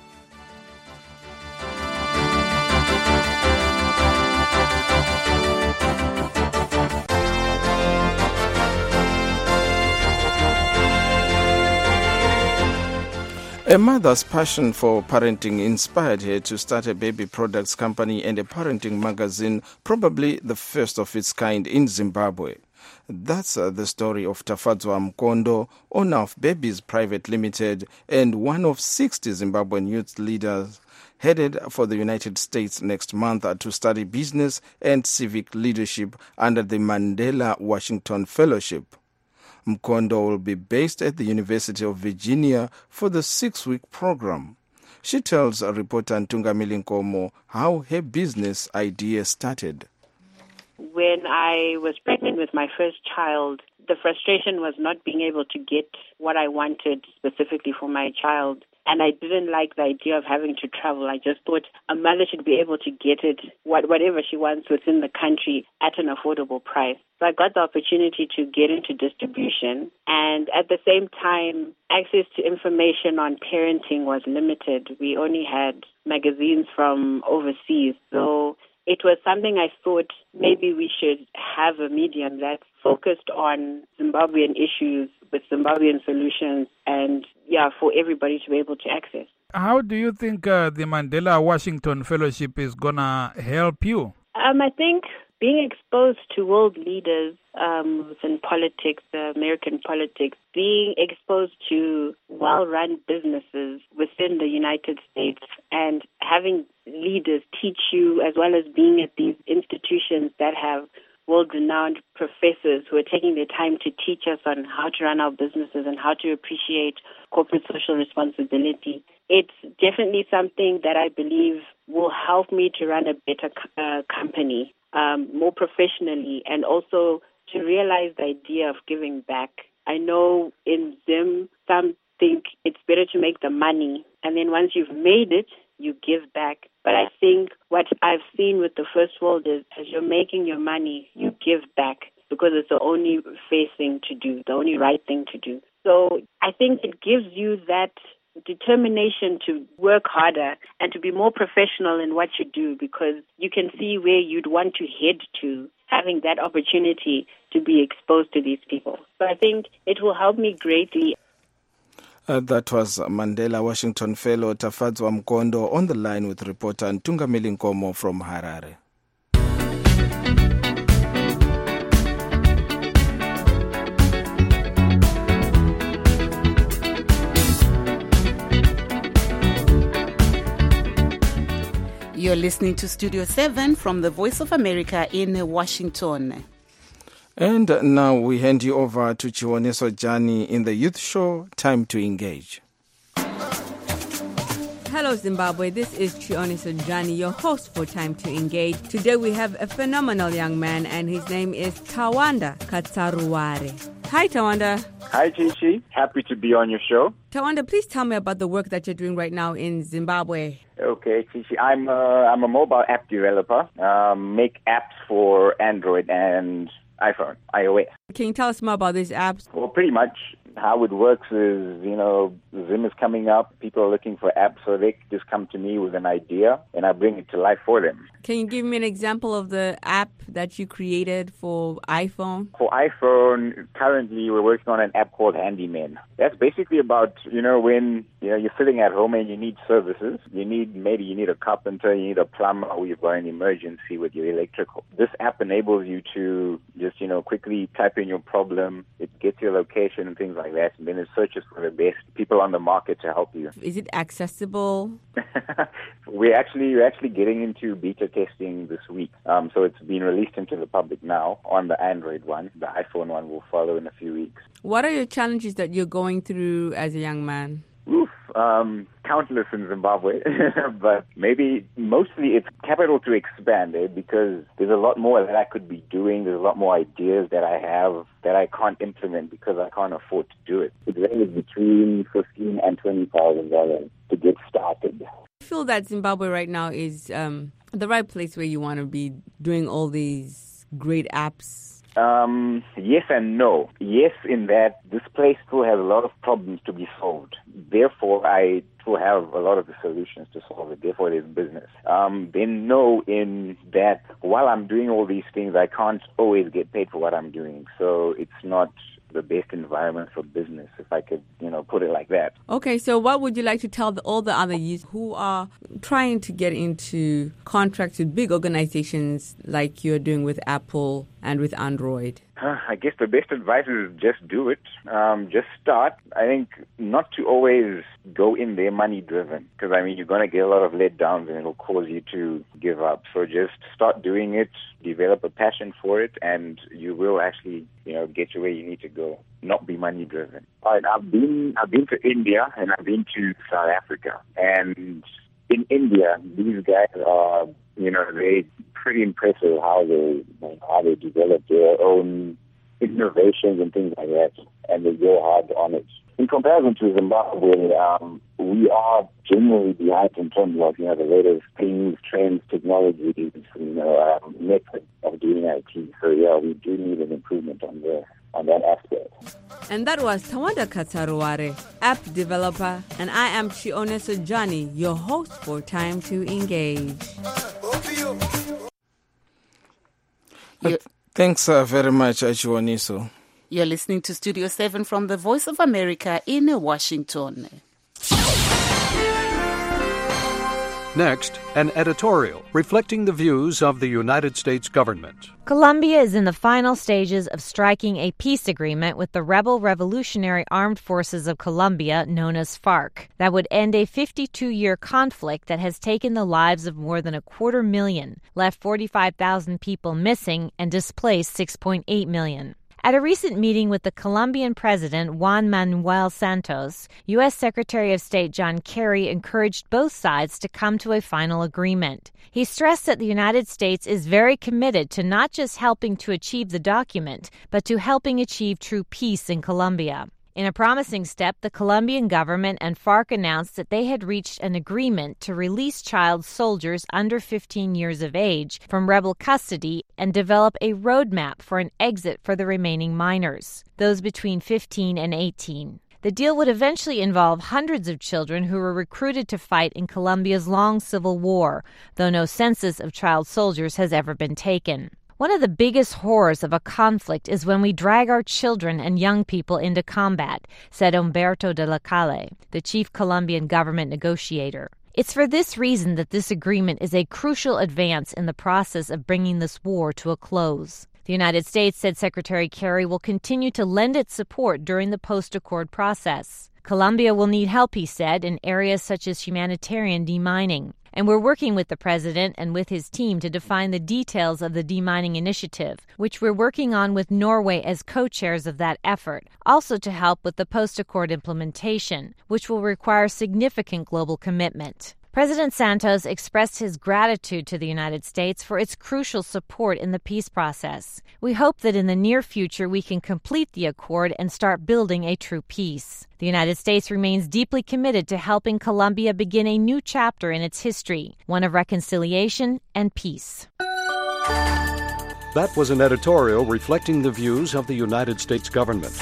A mother's passion for parenting inspired her to start a baby products company and a parenting magazine, probably the first of its kind in Zimbabwe. That's uh, the story of Tafadzwa Mkondo, owner of Babies Private Limited and one of sixty Zimbabwean youth leaders headed for the United States next month to study business and civic leadership under the Mandela Washington Fellowship. Mkondo will be based at the University of Virginia for the six-week program. She tells reporter Ntungamili Nkomo how her business idea started. When I was pregnant with my first child, the frustration was not being able to get what I wanted specifically for my child. And I didn't like the idea of having to travel. I just thought a mother should be able to get it, what, whatever she wants within the country at an affordable price. So I got the opportunity to get into distribution. And at the same time, access to information on parenting was limited. We only had magazines from overseas. So it was something I thought maybe we should have a medium that's focused on Zimbabwean issues with Zimbabwean solutions and, yeah, for everybody to be able to access. How do you think uh, the Mandela Washington Fellowship is going to help you? Um, I think being exposed to world leaders um, within politics, uh, American politics, being exposed to well-run businesses within the United States and having leaders teach you, as well as being at these institutions that have world-renowned professors who are taking their time to teach us on how to run our businesses and how to appreciate corporate social responsibility. It's definitely something that I believe will help me to run a better uh, company um, more professionally, and also to realize the idea of giving back. I know in Zim, some think it's better to make the money, and then once you've made it, you give back. But I think what I've seen with the First World is as you're making your money, you give back because it's the only fair thing to do, the only right thing to do. So I think it gives you that determination to work harder and to be more professional in what you do, because you can see where you'd want to head to, having that opportunity to be exposed to these people. So I think it will help me greatly. Uh, that was Mandela Washington Fellow Tafadzwa Mkondo on the line with reporter Ntungamili Nkomo from Harare. You're listening to Studio seven from the Voice of America in Washington. And now we hand you over to Chiwoneso Jani in the youth show, Time to Engage. Hello, Zimbabwe. This is Chiwoneso Jani, your host for Time to Engage. Today we have a phenomenal young man, and his name is Tawanda Katsaruware. Hi, Tawanda. Hi, Chichi. Happy to be on your show. Tawanda, please tell me about the work that you're doing right now in Zimbabwe. Okay, Chichi. I'm a, I'm a mobile app developer. Um, make apps for Android and iPhone, iOS. Can you tell us more about these apps? Well, pretty much how it works is, you know, Zim is coming up. People are looking for apps, so they just come to me with an idea, and I bring it to life for them. Can you give me an example of the app that you created for iPhone? For iPhone, currently we're working on an app called Handyman. That's basically about, you know, when, you know, you're sitting at home and you need services. You need, maybe you need a carpenter, you need a plumber, or you've got an emergency with your electrical. This app enables you to just, you know, quickly type in your problem. It gets your location and things like that. And then it searches for the best people on the market to help you. Is it accessible? We're actually, we're actually getting into beta testing this week. Um, so it's been released into the public now on the Android one. The iPhone one will follow in a few weeks. What are your challenges that you're going through as a young man? Oof, um, countless in Zimbabwe, but maybe mostly it's capital to expand, eh? Because there's a lot more that I could be doing. There's a lot more ideas that I have that I can't implement because I can't afford to do it. It ranges between fifteen and twenty thousand dollars to get started. I feel that Zimbabwe right now is um, the right place where you want to be doing all these great apps. Um, yes and no. Yes, in that this place still has a lot of problems to be solved. Therefore, I still have a lot of the solutions to solve it. Therefore, it is business. Um, then no, in that while I'm doing all these things, I can't always get paid for what I'm doing. So it's not the best environment for business, if I could, you know, put it like that. Okay, so what would you like to tell the, all the other youth who are trying to get into contracts with big organizations like you're doing with Apple and with Android? Uh, I guess the best advice is just do it. Um, just start. I think not to always go in there money driven, because I mean you're going to get a lot of letdowns and it'll cause you to give up. So just start doing it, develop a passion for it, and you will actually, you know, get to where you need to go. Not be money driven. All right, I've been I've been to India and I've been to South Africa, and in India these guys are, you know, they pretty impressive how they how they develop their own innovations and things like that, and they go hard on it. In comparison to Zimbabwe, um, we are generally behind in terms of, you know, the latest things, trends, technologies, you know, um, methods of doing I T. So yeah, we do need an improvement on the on that aspect. And that was Tawanda Katsaruware, app developer, and I am Chioneso Johnny, your host for Time to Engage. Uh, thanks uh, very much, Chioniso. You're listening to Studio seven from the Voice of America in Washington. Next, an editorial reflecting the views of the United States government. Colombia is in the final stages of striking a peace agreement with the rebel Revolutionary Armed Forces of Colombia, known as FARC, that would end a fifty-two-year conflict that has taken the lives of more than a quarter million, left forty-five thousand people missing, and displaced six point eight million. At a recent meeting with the Colombian President Juan Manuel Santos, U S Secretary of State John Kerry encouraged both sides to come to a final agreement. He stressed that the United States is very committed to not just helping to achieve the document, but to helping achieve true peace in Colombia. In a promising step, the Colombian government and FARC announced that they had reached an agreement to release child soldiers under fifteen years of age from rebel custody and develop a roadmap for an exit for the remaining minors, those between fifteen and eighteen. The deal would eventually involve hundreds of children who were recruited to fight in Colombia's long civil war, though no census of child soldiers has ever been taken. One of the biggest horrors of a conflict is when we drag our children and young people into combat, said Humberto de la Calle, the chief Colombian government negotiator. It's for this reason that this agreement is a crucial advance in the process of bringing this war to a close. The United States, said Secretary Kerry, will continue to lend its support during the post-accord process. Colombia will need help, he said, in areas such as humanitarian demining. And we're working with the president and with his team to define the details of the demining initiative, which we're working on with Norway as co-chairs of that effort, also to help with the post-accord implementation, which will require significant global commitment. President Santos expressed his gratitude to the United States for its crucial support in the peace process. We hope that in the near future we can complete the accord and start building a true peace. The United States remains deeply committed to helping Colombia begin a new chapter in its history, one of reconciliation and peace. That was an editorial reflecting the views of the United States government.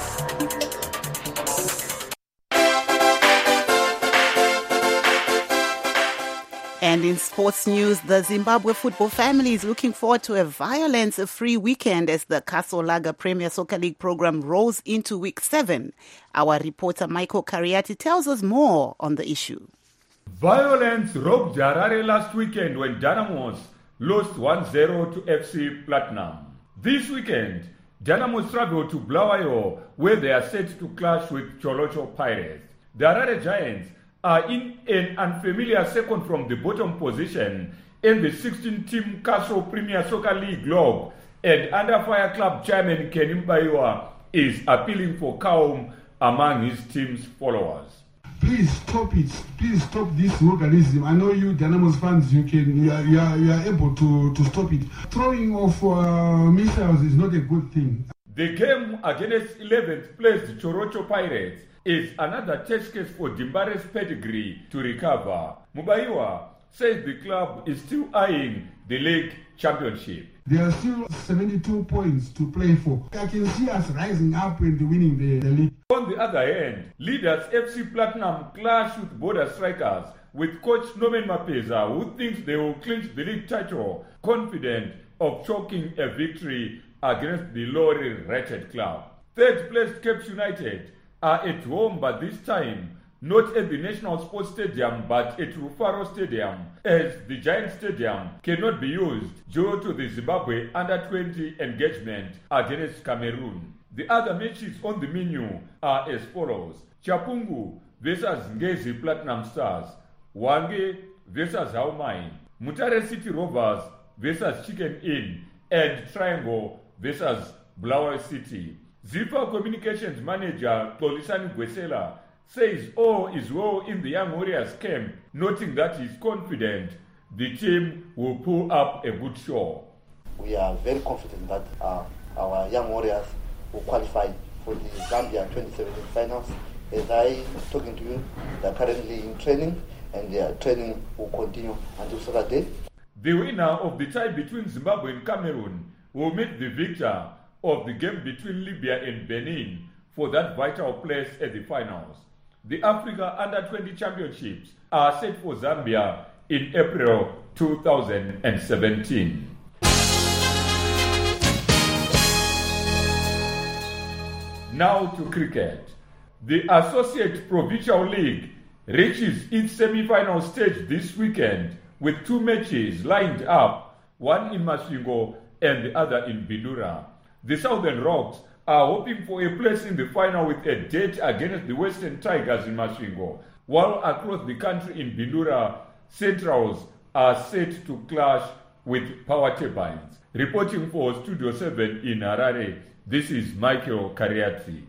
And in sports news, the Zimbabwe football family is looking forward to a violence-free weekend as the Castle Lager Premier Soccer League program rolls into week seven. Our reporter Michael Cariati tells us more on the issue. Violence rocked Harare last weekend when Dynamos lost one zero to F C Platinum. This weekend, Dynamos travel to Bulawayo, where they are set to clash with Cholocho Pirates. The Harare Giants are in an unfamiliar second from the bottom position in the sixteen-team Castro Premier Soccer League log, and Under Fire Club chairman Kenny Mbaiwa is appealing for calm among his team's followers. Please stop it. Please stop this organism. I know you, Dynamos fans, you can, you are, you are, you are able to, to stop it. Throwing of uh, missiles is not a good thing. The game against eleventh placed Chorocho Pirates is another test case for Dimbare's pedigree to recover. Mbaiwa says the club is still eyeing the league championship. There are still seventy-two points to play for. I can see us rising up and winning the, the league. On the other hand, leaders F C Platinum clash with Border Strikers, with coach Norman Mapeza, who thinks they will clinch the league title, confident of chalking a victory against the lowly rated club. Third place Cape United are at home, but this time not at the National Sports Stadium but at Rufaro Stadium, as the Giant Stadium cannot be used due to the Zimbabwe under twenty engagement against Cameroon. The other matches on the menu are as follows: Chapungu versus Ngezi Platinum Stars, Wange versus Haumai, Mutare City Rovers versus Chicken Inn, and Triangle versus Bulawayo City. Zifa Communications manager Tolisani Gwesela says all is well in the Young Warriors camp, noting that he's confident the team will pull up a good show. We are very confident that uh, our Young Warriors will qualify for the Zambia twenty seventeen finals. As I talking to you, they are currently in training, and their training will continue until Saturday. The winner of the tie between Zimbabwe and Cameroon will meet the victor of the game between Libya and Benin for that vital place at the finals. The Africa Under twenty Championships are set for Zambia in April two thousand seventeen. Now to cricket. The Associate Provincial League reaches its semi-final stage this weekend with two matches lined up, one in Masvingo and the other in Bindura. The Southern Rocks are hoping for a place in the final with a date against the Western Tigers in Masvingo, while across the country in Bindura, Centrals are set to clash with power turbines. Reporting for Studio seven in Harare, this is Michael Kariati.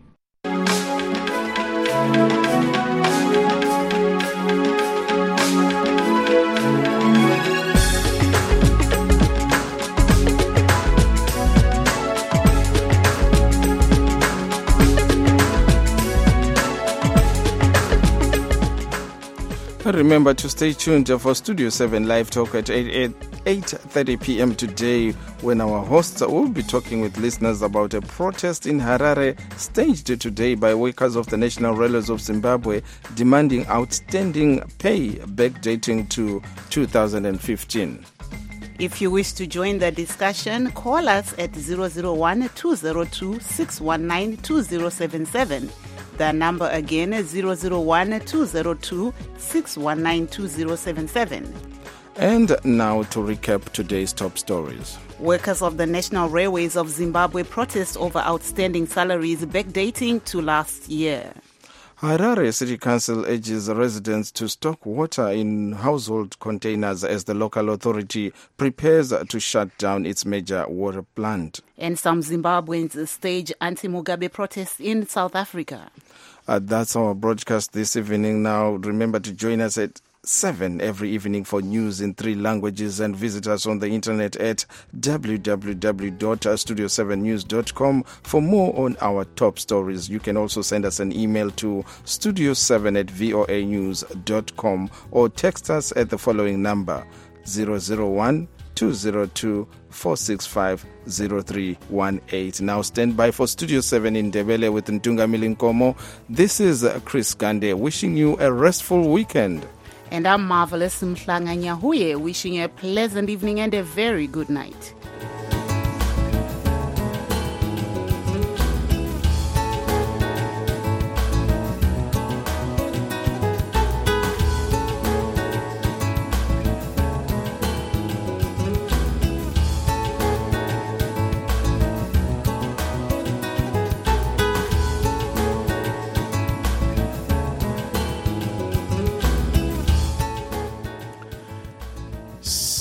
Remember to stay tuned for Studio seven Live Talk at eight thirty p.m. today, when our hosts will be talking with listeners about a protest in Harare staged today by workers of the National Railways of Zimbabwe demanding outstanding pay backdating to two thousand fifteen. If you wish to join the discussion, call us at zero zero one, two zero two, six one nine, two zero seven seven. The number again is zero zero one, two zero two, six one nine, two zero seven seven. And now to recap today's top stories. Workers of the National Railways of Zimbabwe protest over outstanding salaries backdating to last year. Harare City Council urges residents to stock water in household containers as the local authority prepares to shut down its major water plant. And some Zimbabweans stage anti-Mugabe protests in South Africa. Uh, that's our broadcast this evening. Now, remember to join us at seven every evening for news in three languages, and visit us on the internet at w w w dot studio seven news dot com for more on our top stories. You can also send us an email to studio seven at voa news dot com or text us at the following number zero zero one, two zero two, four six five, zero three one eight. Now stand by for Studio seven in Ndebele with Ntunga Milinkomo. This is Chris Gande wishing you a restful weekend. And I'm Marvelous Mhlanga Nyahuye, wishing you a pleasant evening and a very good night.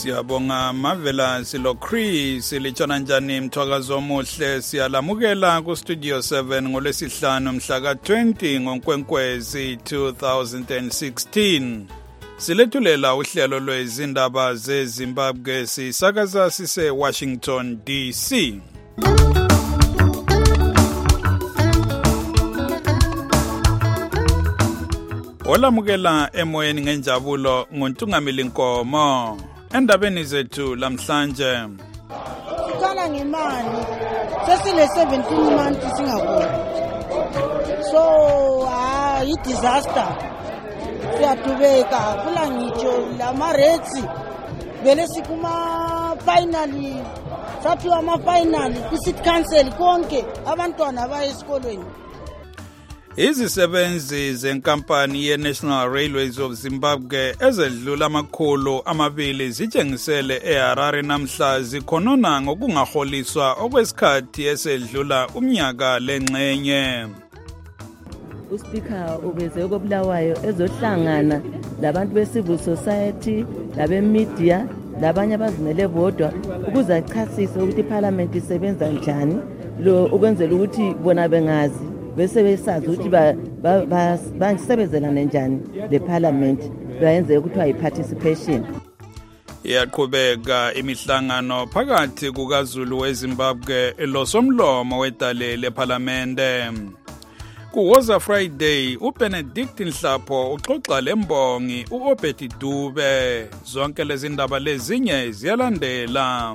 Siyabonga Mavela Silo Chris lichona njani mthwakazo omuhle siyalamukela ku Studio seven ngolesihlanu mhla ka twenty ngoNkwenkwezi two thousand sixteen. Silethulela uhlelo lwezindaba zeZimbabwe sisakaza sise Washington D C. Olamukela emoyeni ngenjabulo ngontungamili Nkomo. Endabeni zethu lamhlanje. Sicala ngemali. Sesile seventeen months singakho. So ah i disaster. Siyadubeka kula ngitsho lama rates vele sikuma finally sathi ama finally ku city council konke abantwana baye esikolweni. Izisebenzi zenkampani ye-National Railways of Zimbabwe ezedlula amakhulu amabili zitshengisele eHarare namhla zikhonona ngokungaholiswa okwesikhathi esedlula umnyaka lengxenye. Uspika ubeze kobulawayo ezohlangana labantu be-civil society labe-media labanye abazimele bodwa ukuze achasise ukuthi iparliament isebenza njani lo ukwenzela ukuthi bona bengazi bese besazi ukuthi basebenzelana njani le parliament bayenze ukuthi ayi participation. Iyaqhubeka imihlangano phakathi kukaZulu weZimbabwe losomlomo wedale leparlamente. Kuwoza Friday uBenedict Nhlapho uxoxa lembongi uObedi Dube zonke lezi ndaba lezinye ziyalandela.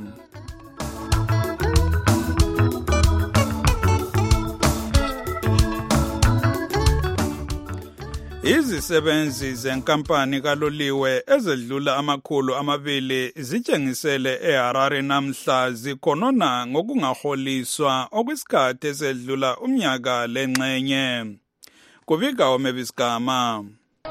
Izisebenzi zenkampani kaloliwe ezedlula amakhulu amabili zitshengisele eHarare namhla zikhonona ngokungaholiswa okwesikhathi esedlula umnyaka lengxenye. Kubika omebisigama.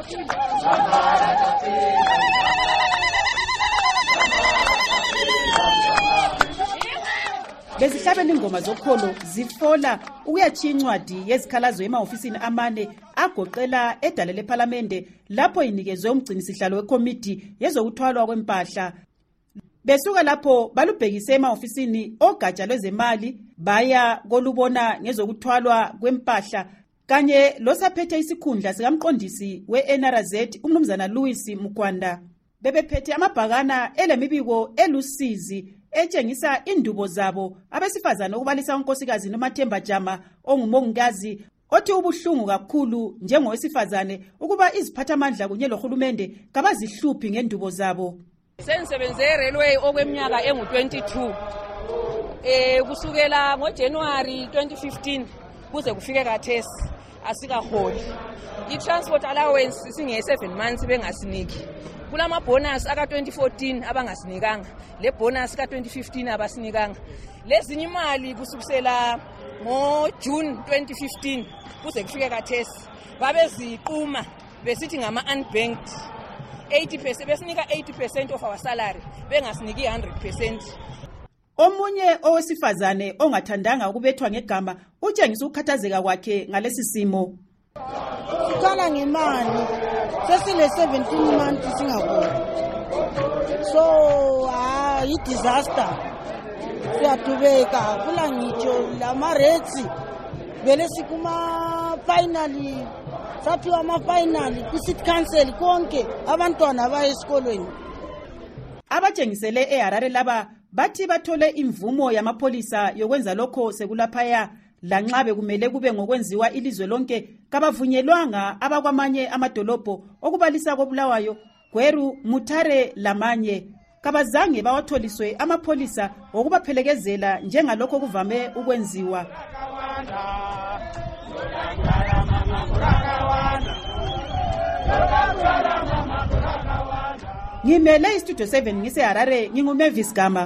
Bezihlabela ingoma zokholo zifola ukuyatshiya incwadi yezikhalazo ema-ofisini amane agoqela edale leParlamente lapho inikezwe umgcinisihlalo wekomiti yezokuthwalwa kwempahla. Besuka lapho balubhekise ema-ofisini ogatsha lwezemali baya kolubona ngezokuthwalwa kwempahla kanye losaphethe isikhundla sikamqondisi we-N R Z umnumzana Louis Mukwanda. Bebephethe amabhakana elemibiko elusizi etshengisa indubo zabo abesifazana ukubalisa unkosikazi noMathemba Jama ongumongikazi othi ubuhlungu kakhulu njengowesifazane ukuba iziphathamandla kunye lohulumende kabazihluphi ngendubo zabo. Sensebenze railway okweminyaka engu twenty-two eh kusukela ngoJanuary twenty fifteen kuze kufike kathesi asikaholi. I-transport allowance singe seven months bengasiniki. Kulama bonus aka twenty fourteen abangasinikanga, le bonus ka twenty fifteen abasinikanga. Lezinye imali kusukisela ngo June twenty fifteen kuze kufike kathesi babeziquma besithi ngama unbanked eighty percent besinika eighty percent of our salary bengasiniki one hundred percent. Omunye owesifazane ongathandanga ukubethwa ngegama utshengisa ukukhathazeka kwakhe ngalesi simo. Sicala ngemali. Sesile seventeen months singakho. So ah i disaster. Siyadubeka kula ngitsho lama rates vele sikuma finally sathi ama finally ku city council konke abantwana baye esikolweni. Abatshengisele eHarare laba bathi bathole imvumo yamapolisa yokwenza lokho sekulaphaya lanxa bekumele kube ngokwenziwa ilizwe lonke kabavunyelwanga abakwamanye amadolobho okubalisa kobulawayo Gweru Mutare lamanye kabazange bawatholiswe amapolisa okubaphelekezela njengalokho kuvame ukwenziwa. Ngimele iStudio seven ngiseHarare nginguMavis Gama.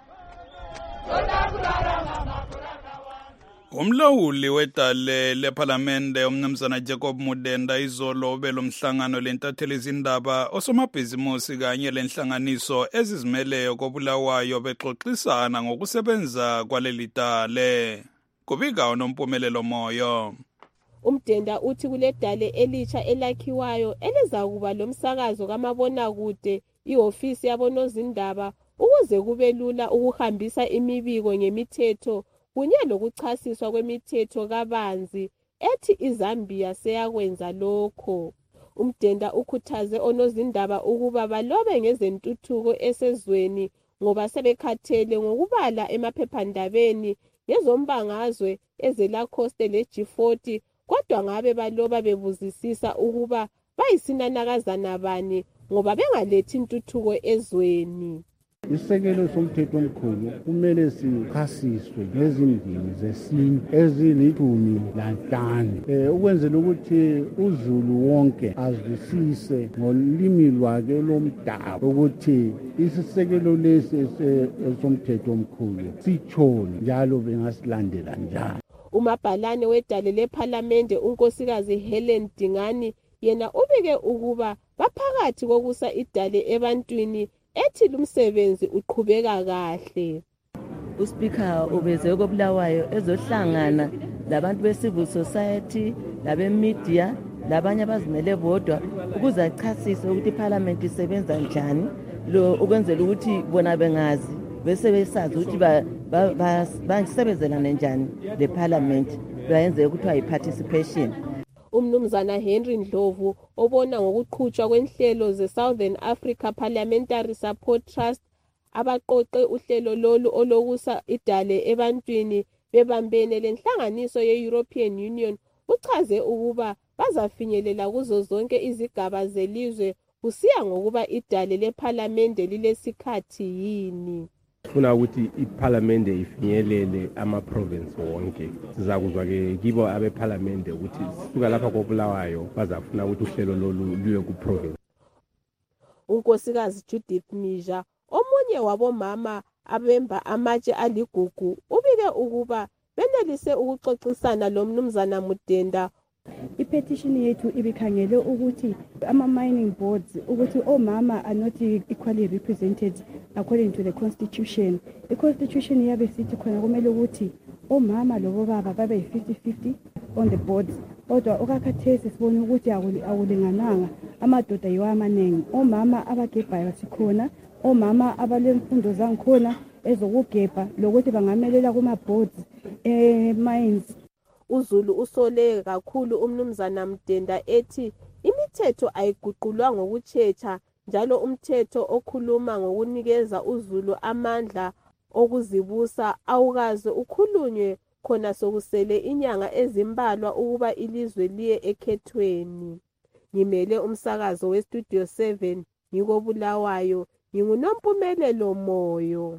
Umlawuli wedale leParlamente umnumzana Jacob Mudenda izolo belomhlangano lentatheli izindaba osomabhizimusi kanye lenhlanganiso ezizimeleyo kobulawayo bexoxisana ngokusebenza kwaleli dale. Kubika unompumelelo moyo. Umdenda uthi kule dale elitsha elakhiwayo eliza kuba lomsakazo kamabona kude ihofisi yabonozindaba ukuze kube lula ukuhambisa imibiko ngemithetho kunye lokuchasiswa kwemithetho kabanzi ethi iZambia seyakwenza lokho. Umdenda ukhuthaze onozindaba ukuba balobe ngezentuthuko esezweni ngoba sebekhathele ngokubala emaphephandabeni ngezombangazwe ezelacoste le-G forty kodwa ngabe baloba bebuzisisa ukuba bayisinanakazana bani ngoba bengalethi intuthuko ezweni. Isekelo somthetho omkhulu kumele sichasiswe ngezindimi zesintu ezilithumi lanhlanu eh ukwenzela ukuthi uZulu wonke azwisise ngolimi lwakhe lomdabu ukuthi isisekelo lesi somthetho omkhulu sithole njalo bengasilandela njalo. Umabhalane wedale lePhalamende unkosikazi Helen Dingani yena ubike ukuba baphakathi kokusa idale ebantwini ethi lumsebenzi uqhubeka kahle. Uspika ubeze kobulawayo ezohlangana labantu be-civil society labe-media labanye abazimele bodwa ukuze achasise ukuthi iParliament isebenza njani lo ukwenzela ukuthi bona bengazi bese besazi ukuthi basebenzelana njani leParliament bayenze ukuthi i-participation. Umnumzana Henry Ndlovu obona ngokuqhutshwa kwenhlelo ze-Southern Africa Parliamentary Support Trust abaqoqe uhlelo lolu olokusa idale ebantwini bebambene lenhlanganiso ye-European Union uchaze ukuba bazafinyelela kuzo zonke izigaba zelizwe kusiya ngokuba idale lePhalamende lilesikhathi yini. Sifuna ukuthi iParliamente ifinyelele ama-province wonke. Sizakuzwa ke kibo abeParliamente ukuthi suka lapha koBulawayo bazafuna ukuthi uhlelo lolu luye ku-province. Unkosikazi Judith Mija omunye wabomama abemba amatshe aligugu ubike ukuba benelise ukuxoxisana lo mnumzana Mudenda. I-petition yethu ibikhangele ukuthi ama-mining boards ukuthi omama are not equally represented according to the constitution. I-constitution yabe sithi khona kumele ukuthi omama lobo baba babe yi-fifty fifty on the boards. Kodwa okakhathesi sibone ukuthi awulingananga amadoda yiwo amaningi. Omama abagebhayo sikhona, omama abalemfundo zangikhona ezokugebha lokuthi bangamelela kuma-boards e-mines. uZulu usole kakhulu umnumzana Mdenda ethi imithetho ayiguqulwa ngokutshecha njalo umthetho okhuluma ngokunikeza uZulu amandla okuzibusa awukaze ukhulunywe khona sokusele inyanga ezimbalwa ukuba ilizwe liye ekhethweni. Ngimele umsakazo weStudio seven ngikobulawayo nginguNompumelelo Moyo.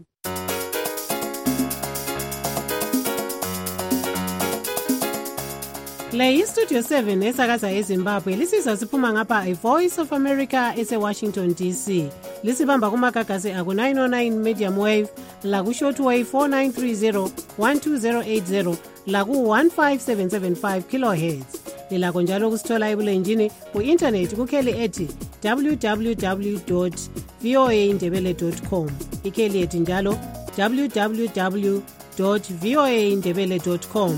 Le iStudio seven esakaza eZimbabwe lisizwa siphuma ngapha iVoice of America ese-Washington D C. Lisibamba kumagagasi aku-nine oh nine medium wave, laku-shortwave four nine three zero, one two zero eight zero, laku-one five seven seven five kilohertz. Lilakho njalo kusithola ebulenjini ku-internet kukheli ethi w w w dot v o a ndebele dot com. Ikheli ethi njalo w w w dot v o a ndebele dot com.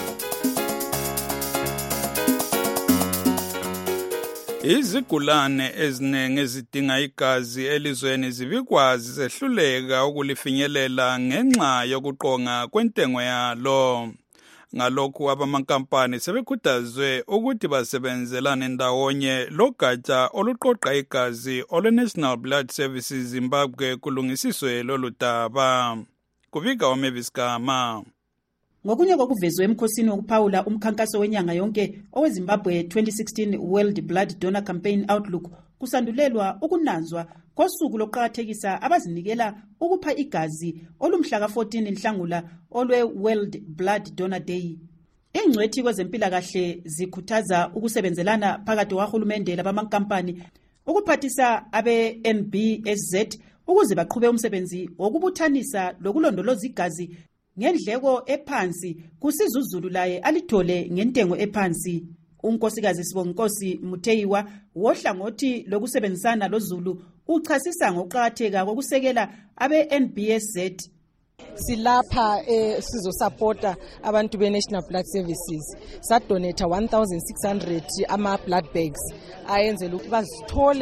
Izigulane eziningi ezidinga igazi elizweni zibikwazi zehluleka ukulifinyelela ngenxa yokuqonga kwentengo yalo. Ngalokhu abamankampani sebekhuthazwe ukuthi basebenzelane ndawonye logatsha oluqoqa igazi olwe-National Blood Services Zimbabwe kulungisiswe lolu daba. Kubika uMavis Gama. Ngokunye kokuvezwe emkhosini wokuphawula umkhankaso wenyanga yonke oweZimbabwe twenty sixteen World Blood Donor Campaign Outlook kusandulelwa ukunanzwa kosuku lokuqakathekisa abazinikela ukupha igazi olumhla ka fourteen Nhlangula olwe World Blood Donor Day. Ingcwethi kwezempilakahle zikhuthaza ukusebenzelana phakathi kwahulumende labamankampani ukuphathisa abe N B S Z ukuze baqhube umsebenzi wokubuthanisa lokulondoloza igazi ngendleko ephansi kusiza uZulu laye alithole ngentengo ephansi. Unkosikazi Sibonginkosi Muteyiwa wohlangothi lokusebenzisana loZulu uchasisa ngokuqhakatheka kokusekela abe N B S Z. Silapha eh, sizosupporta abantu be-National Blood Services sadonate one thousand six hundred ama-blood bags ayenzela ukuthi bazithole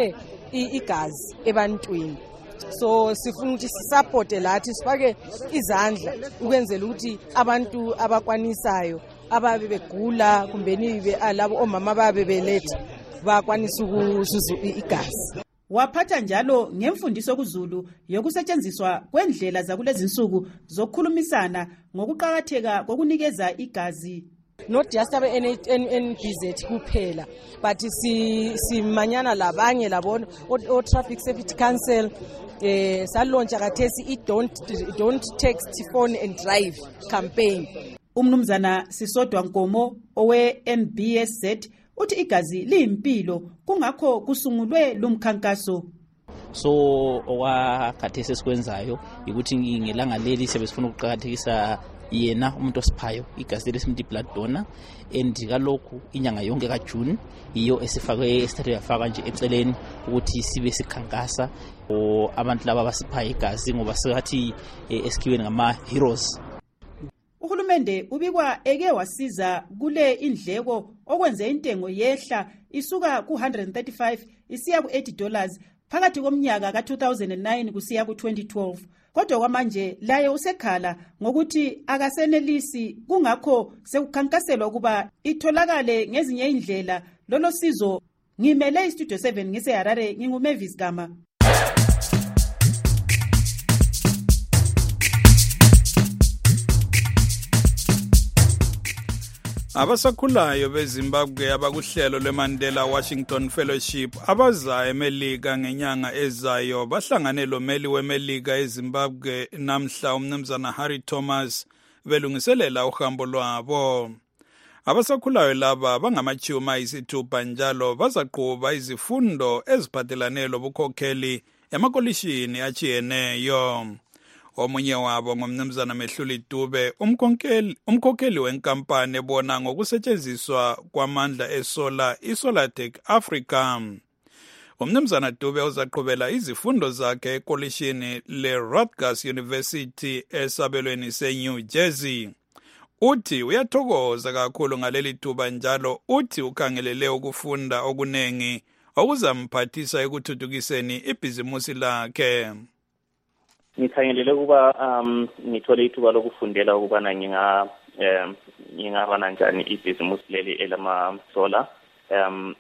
igazi ebantwini. So sifuna ukuthi sisupporte lathi sifake izandla ukwenzela ukuthi abantu abakwanisayo ababe begula kumbeni alabo omama babe beletha bakwanisa ukuzuza igazi. Waphatha njalo ngemfundiso kuZulu yokusetshenziswa kwendlela zakulezi insuku zokukhulumisana ngokuqhakatheka kokunikeza igazi. Not just abe N B Z kuphela but si simanyana labanye labona o Traffic Safety Council eh salontsha kathesi I don't don't text phone and drive campaign. Umnumzana Sisodwa Nkomo owe N B S Z uthi igazi liyimpilo kungakho kusungulwe lumkhankaso. So okwakhathesi esikwenzayo ukuthi ngelanga leli sebesifuna ukuqhakathekisa yena umuntu osiphayo igazi lesimdi blood donor and kalokhu inyanga yonke kaJune iyo esifakwe esithathe yafaka nje eceleni ukuthi sibe sikhankasa o abantu laba basiphayo igazi ngoba sengathi eskiweni ngama heroes. Uhulumende ubikwa eke wasiza kule indleko okwenze intengo yehla isuka ku one hundred thirty-five isiya ku eighty dollars phakathi komnyaka ka two thousand nine kusiya ku twenty twelve. Kodwa kwamanje laye usekhala ngokuthi akasenelisi kungakho sekukhankaselwa ukuba itholakale ngezinye indlela lolo sizo. Ngimele iStudio seven ngise Harare nginguMavis Gama. Abasakhulayo beZimbabwe abakuhlelo lweMandela Washington Fellowship abaza eMelika ngenyanga ezayo bahlangane lomeli weMelika eZimbabwe namhla umnumzana Harry Thomas belungiselela uhambo lwabo. Abasakhulayo laba bangamachuma isithupha njalo bazaqhuba izifundo eziphathelane lobukhokheli emakolishini achiyeneyo. Omunye wabo ngumnumzana Mehluli Dube umkhokheli umkhokheli wenkampani ebona ngokusetshenziswa kwamandla esolar iSolartech Africa. Umnumzana Dube uzaqhubela izifundo zakhe ekolishini leRutgers University esabelweni seNew Jersey. Uthi uyathokoza kakhulu ngaleli thuba njalo uthi ukhangelele ukufunda okunengi okuzamphathisa ekuthuthukiseni ibhizimusi lakhe. Ngikhangelele kuba um ngithole ithuba lokufundela ukubana nginga um ngingabana njani ibhizimusi leli elama solar um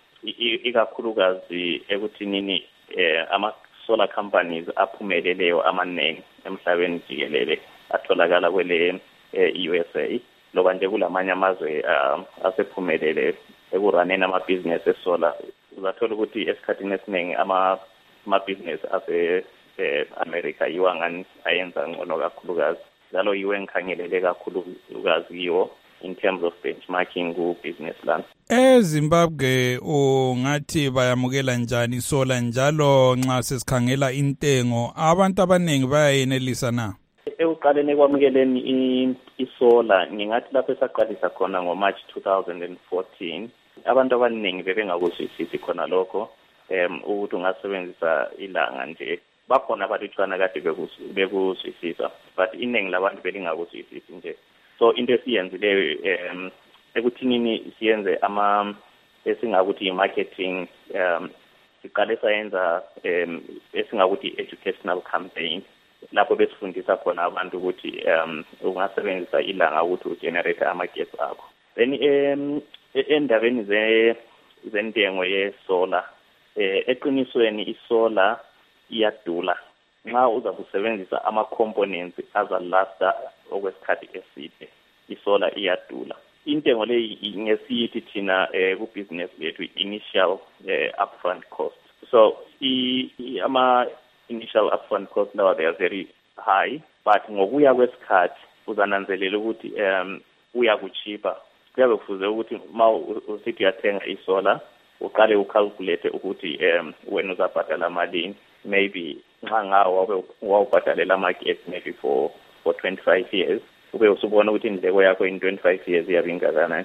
ikakhulukazi ekuthinini ama solar companies aphumeleleyo amaningi emhlabeni jikelele atholakala kwele U S A loba nje kulamanye amazwe asephumelele ekuraneni amabhizinesi esolar. Uzathola ukuthi esikhathini esiningi ama amabhizinesi ase America yiwa ngani ayenza ngcono kakhulukazi njalo yiwe ngikhangelele kakhulukazi yiwo in terms of benchmarking ku business land. eZimbabwe ungathi bayamukela njani solar njalo nxa sesikhangela intengo abantu abaningi bayayenelisa na? Ekuqaleni kwamukeleni isolar ngingathi lapho esaqalisa khona ngo March two thousand fourteen abantu abaningi bebengakuzwisisi khona lokho em ukuthi ungasebenzisa ilanga nje. Bakhona abalutshwana kade bekuzwisisa but iningi labantu belingakuzwisisi nje. So into esiyenzileyo um ekuthinini siyenze ama esingakuthi i-marketing um siqale sayenza um esingakuthi educational campaign lapho besifundisa khona abantu ukuthi um ungasebenzisa ilanga ukuthi ugenerate amagetsi akho. Then um endabeni ze zentengo yesolar eh eqinisweni isolar iyadula nxa uza kusebenzisa ama components azalasta okwesikhathi eside isolar iyadula. Intengo leyi ngesiyithi thina ku business lethu initial upfront cost. So i ama initial upfront cost lawa they are very high but ngokuya kwesikhathi uzananzelela ukuthi um uya kuchipa kuyabe kufuze ukuthi ma usithi uyathenga isolar uqale ucalculate ukuthi um wena uzabhadala malini. Maybe nxa ngawo wawubhadalela amagetsi maybe for for twenty-five years ube usubona ukuthi indleko yakho in twenty-five years iyabe ingakanani.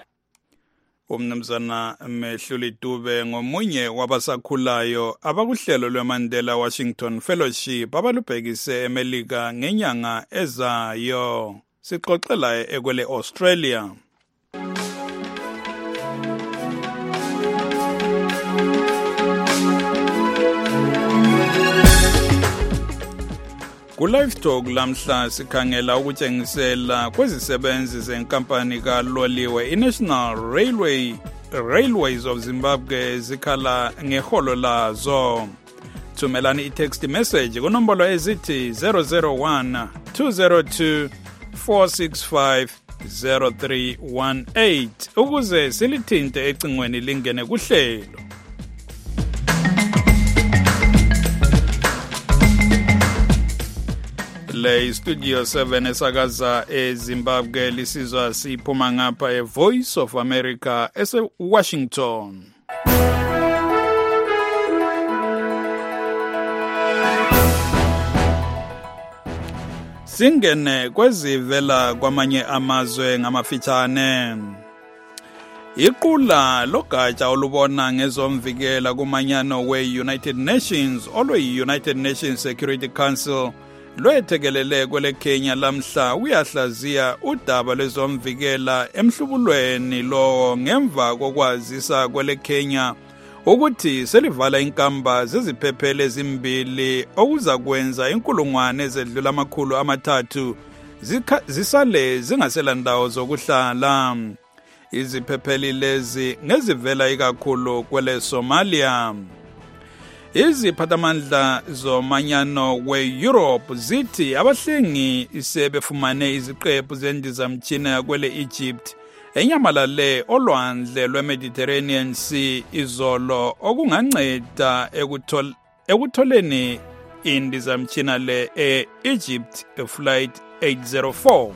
Umnumzana Mehluli Dube ngomunye wabasakhulayo abakuhlelo lweMandela Washington Fellowship abalubhekise eMelika ngenyanga ezayo. Sixoxela ekwele Australia. Ku-Live Talk lamhla sikhangela ukutshengisela kwezisebenzi zenkampani kaloliwe i-National Railway Railways of Zimbabwe zikhala ngeholo lazo. Thumelani i-text message kunombolo ezithi zero zero one two zero two four six five zero three one eight ukuze silithinte ecingweni lingene kuhlelo. Le Studio seven esakaza eZimbabwe lisizwa siphuma ngapha eVoice of America ese Washington. Singene kwezivela kwamanye amazwe ngamafitshane. Iqula logatsha olubona ngezomvikela kumanyano we-United Nations olwe-United Nations Security Council lwethekelele kwele Kenya lamhla uyahlaziya udaba lwezomvikela emhlubulweni lo ngemva kokwazisa kwele Kenya ukuthi selivala inkamba zeziphephele ezimbili okuza kwenza inkulungwane ezedlula amakhulu amathathu zisale zingasela ndawo zokuhlala. Iziphepheli lezi ngezivela ikakhulu kwele Somalia. Iziphathamandla zomanyano we-Europe zithi abahlengi sebefumane iziqephu zendizamtshina kwele Egypt enyamalale olwandle lwe-Mediterranean Sea izolo okunganceda ekuthol ekutholeni indizamtshina le e-Egypt Flight eight oh four.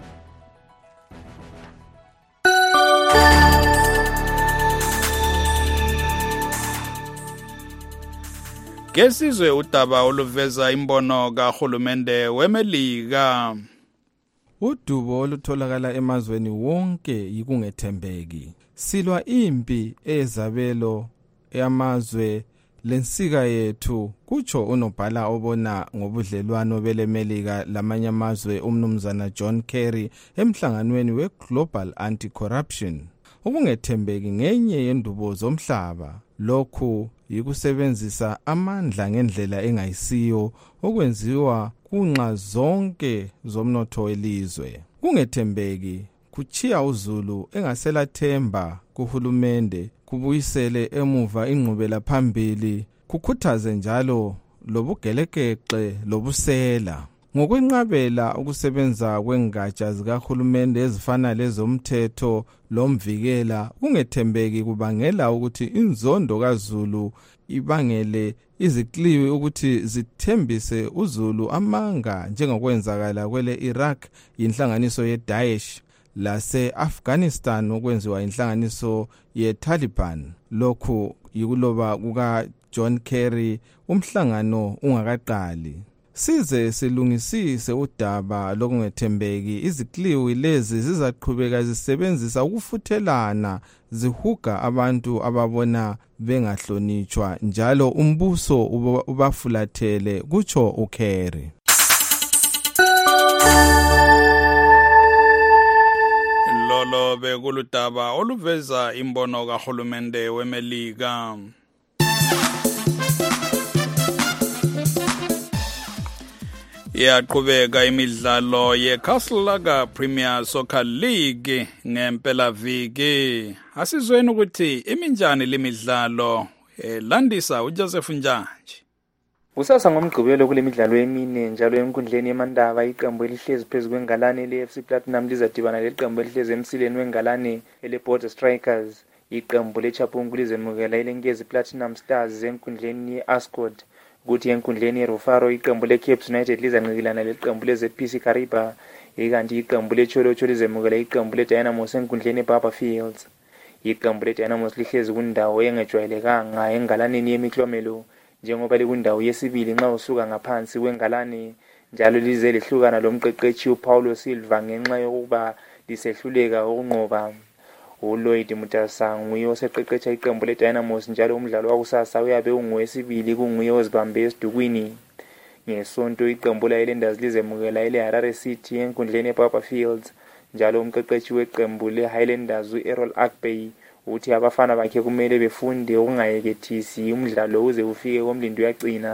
Kesizwe udaba oluveza imbono kahulumende weMelika. Udubo olutholakala emazweni wonke yikungethembeki. Silwa impi ezabelo yamazwe lensika yethu kutsho unobhala obona ngobudlelwano beleMelika lamanye amazwe umnumzana John Kerry emhlanganweni we-Global Anti-Corruption. Ukungethembeki ngenye yendubo zomhlaba. Lokhu yikusebenzisa amandla ngendlela engayisiyo okwenziwa kunxa zonke zomnotho welizwe. Kungethembeki kuchiya uZulu engaselathemba kuhulumende kubuyisele emuva ingqubela phambili kukhuthaze njalo lobugelekeqe lobusela. Ngokwenqabela ukusebenza kwengatsha zikahulumende ezifana lezomthetho lomvikela kungethembeki kubangela ukuthi inzondo kaZulu ibangele izikliwi ukuthi zithembise uZulu amanga njengokwenzakala kwele Iraq inhlanganiso yeDaesh lase-Afghanistan okwenziwa inhlanganiso yeTaliban. Lokhu yikuloba kuka John Kerry umhlangano ungakaqali. Size silungisise udaba lokungethembeki izikliwi lezi zizaqhubeka zisebenzisa ukufuthelana zihuga abantu ababona bengahlonitshwa njalo umbuso ubafulathele kutsho uKerry. Lolo bekuludaba oluveza imbono kahulumende weMelika. Yaqhubeka imidlalo yeCastle Premier Soccer League ngempela viki. Asizweni ukuthi iminjani lemidlalo elandisa uJoseph Njanji. Usasa ngomgqibelo kule midlalo emine njalo enkundleni yeMandaba iqembu elihlezi phezulu kwengalane le-F C Platinum lizadibana leqembu elihlezi emsileni wengalane ele-Border Strikers. Iqembu leChapungu lizemukela ilenkezi Platinum Stars enkundleni ye-Ascot. Kuthi enkundleni yeRufaro iqembu leCapes United lizanqikilana leqembu leZ P C Kariba. Ikanti iqembu leCholocho lizemukela iqembu leDynamos enkundleni eBarber Fields. Iqembu leDynamos lihlezi kundawo engejwayelekanga engalaneni yemiklomelo njengoba likundawo yesibili nxa usuka ngaphansi kwengalane njalo lize lehlukana lomqeqeshi uPaulo Silva ngenxa yokuba lisehluleka ukunqoba. uLloyd Mutasa nguye oseqeqesha iqembu leDynamos njalo umdlalo wakusasa uyabe ungowesibili kunguye ozibambe esidukwini. Ngesonto iqembu leHighlanders lizemukela eleHarare City enkundleni eBarber Fields njalo umqeqeshi weqembu leHighlanders uErrol Akbey uthi abafana bakhe kumele befunde ukungayekethisi umdlalo uze ufike komlindo yagcina.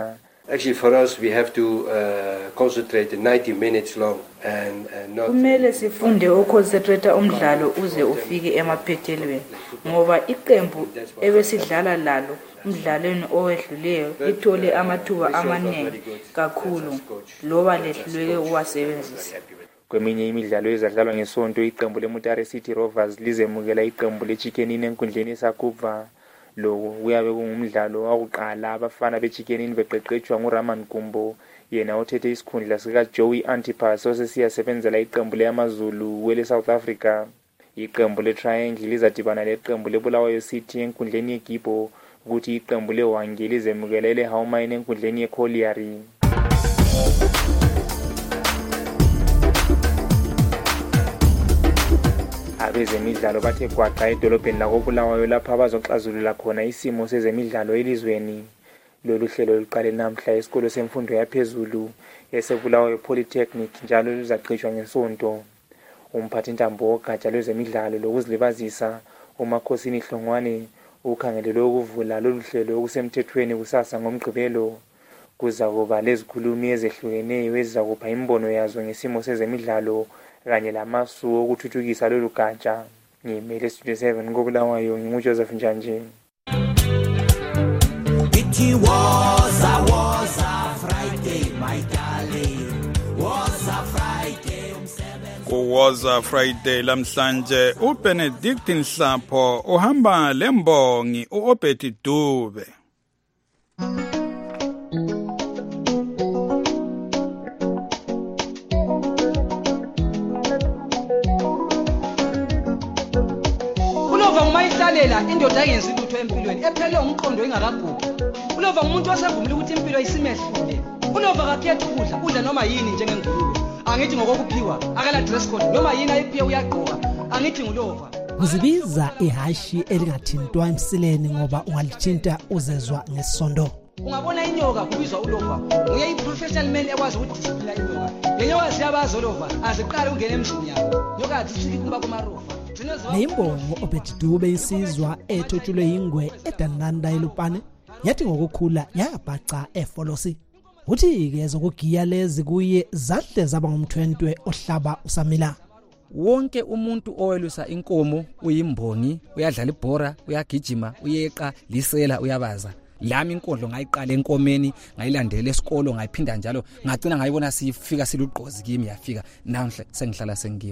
Actually, for us, we have to uh, concentrate ninety minutes long and, and not... Kumele sifunde uconcentrate umdlalo uze ufike emaphethelweni ngoba iqembu ebesidlala lalo umdlalweni owedluleyo ithole amathuba amaningi kakhulu loba lehluleke uwasebenzisa. Kweminye imidlalo ezadlalwa ngesonto iqembu leMutare City Rovers lizemukela iqembu leChickenini enkundleni eSakuva. Lo kuyabe kungumdlalo wakuqala abafana beChickenini beqeqetshwa nguRaman Kumbo yena othethe isikhundla sika Joey Antipas osesiyasebenzela iqembu leAmaZulu wele South Africa. Iqembu leTriangle lizadibana leqembu leBulawayo City enkundleni yeGibo ukuthi iqembu leWange lizemukela leHaumine enkundleni yeCollieri. Abezemidlalo bathe gwaqa edolobheni lakoBulawayo lapha abazoxazulula khona isimo sezemidlalo elizweni. Lolu hlelo luqale namhla esikolo semfundo yaphezulu eseBulawayo Polytechnic njalo luzaqhutshwa ngesonto. Umphathi ntambo ogatsha lwezemidlalo lokuzilibazisa uMakhosini Hlongwane ukhangelelwe ukuvula lolu hlelo okusemthethweni kusasa ngomgqibelo. Kuza kuba lezikhulumi ezehlukeneyo ezizakupha imbono yazo ngesimo sezemidlalo kanye lamasu okuthuthukisa lolu gatsha. Ngimele Studio seven koBulawayo nginguJoseph Njanje. It was a was a Friday, my darling. Was a Friday. Was a Friday lamhlanje uBenedict Nhlapho uhamba lembongi uObedi Dube. Lela indoda yenza lutho empilweni ephele umqondo engakagugu. Ulova umuntu osavumile ukuthi impilo isimehlule. Ulova akakhetha ukudla udla noma yini njengengulube. Angithi ngokokuphiwa akala dress code noma yini ayiphiwe uyagqoka. Angithi ngulova. Uzibiza ihashi elingathintwa emsileni ngoba ungalithinta uzezwa ngesondo. Ungabona inyoka kubizwa ulova. Nguye iprofessional man ekwazi ukuthi siphila inyoka. Lenyoka siyabaza ulova aziqala ungena emzini yakho. Nyoka athi kumba kumarova. Neimbongo Obedi Dube isizwa ethotshulwe ingwe eDananda eLupane yathi ngokukhula yabhaca eFolosi. Uthi ke zokugiya lezi kuye zahle zaba ngumthwentwe ohlaba usamila. Wonke umuntu owelusa inkomo uyimbongi uyadlala ibhora uyagijima uyeqa lisela uyabaza. Lami inkondlo ngayiqala enkomeni ngayilandela esikolo ngayiphinda njalo ngagcina ngayibona sifika siluqozi kimi yafika namhla sengihlala sengiyo.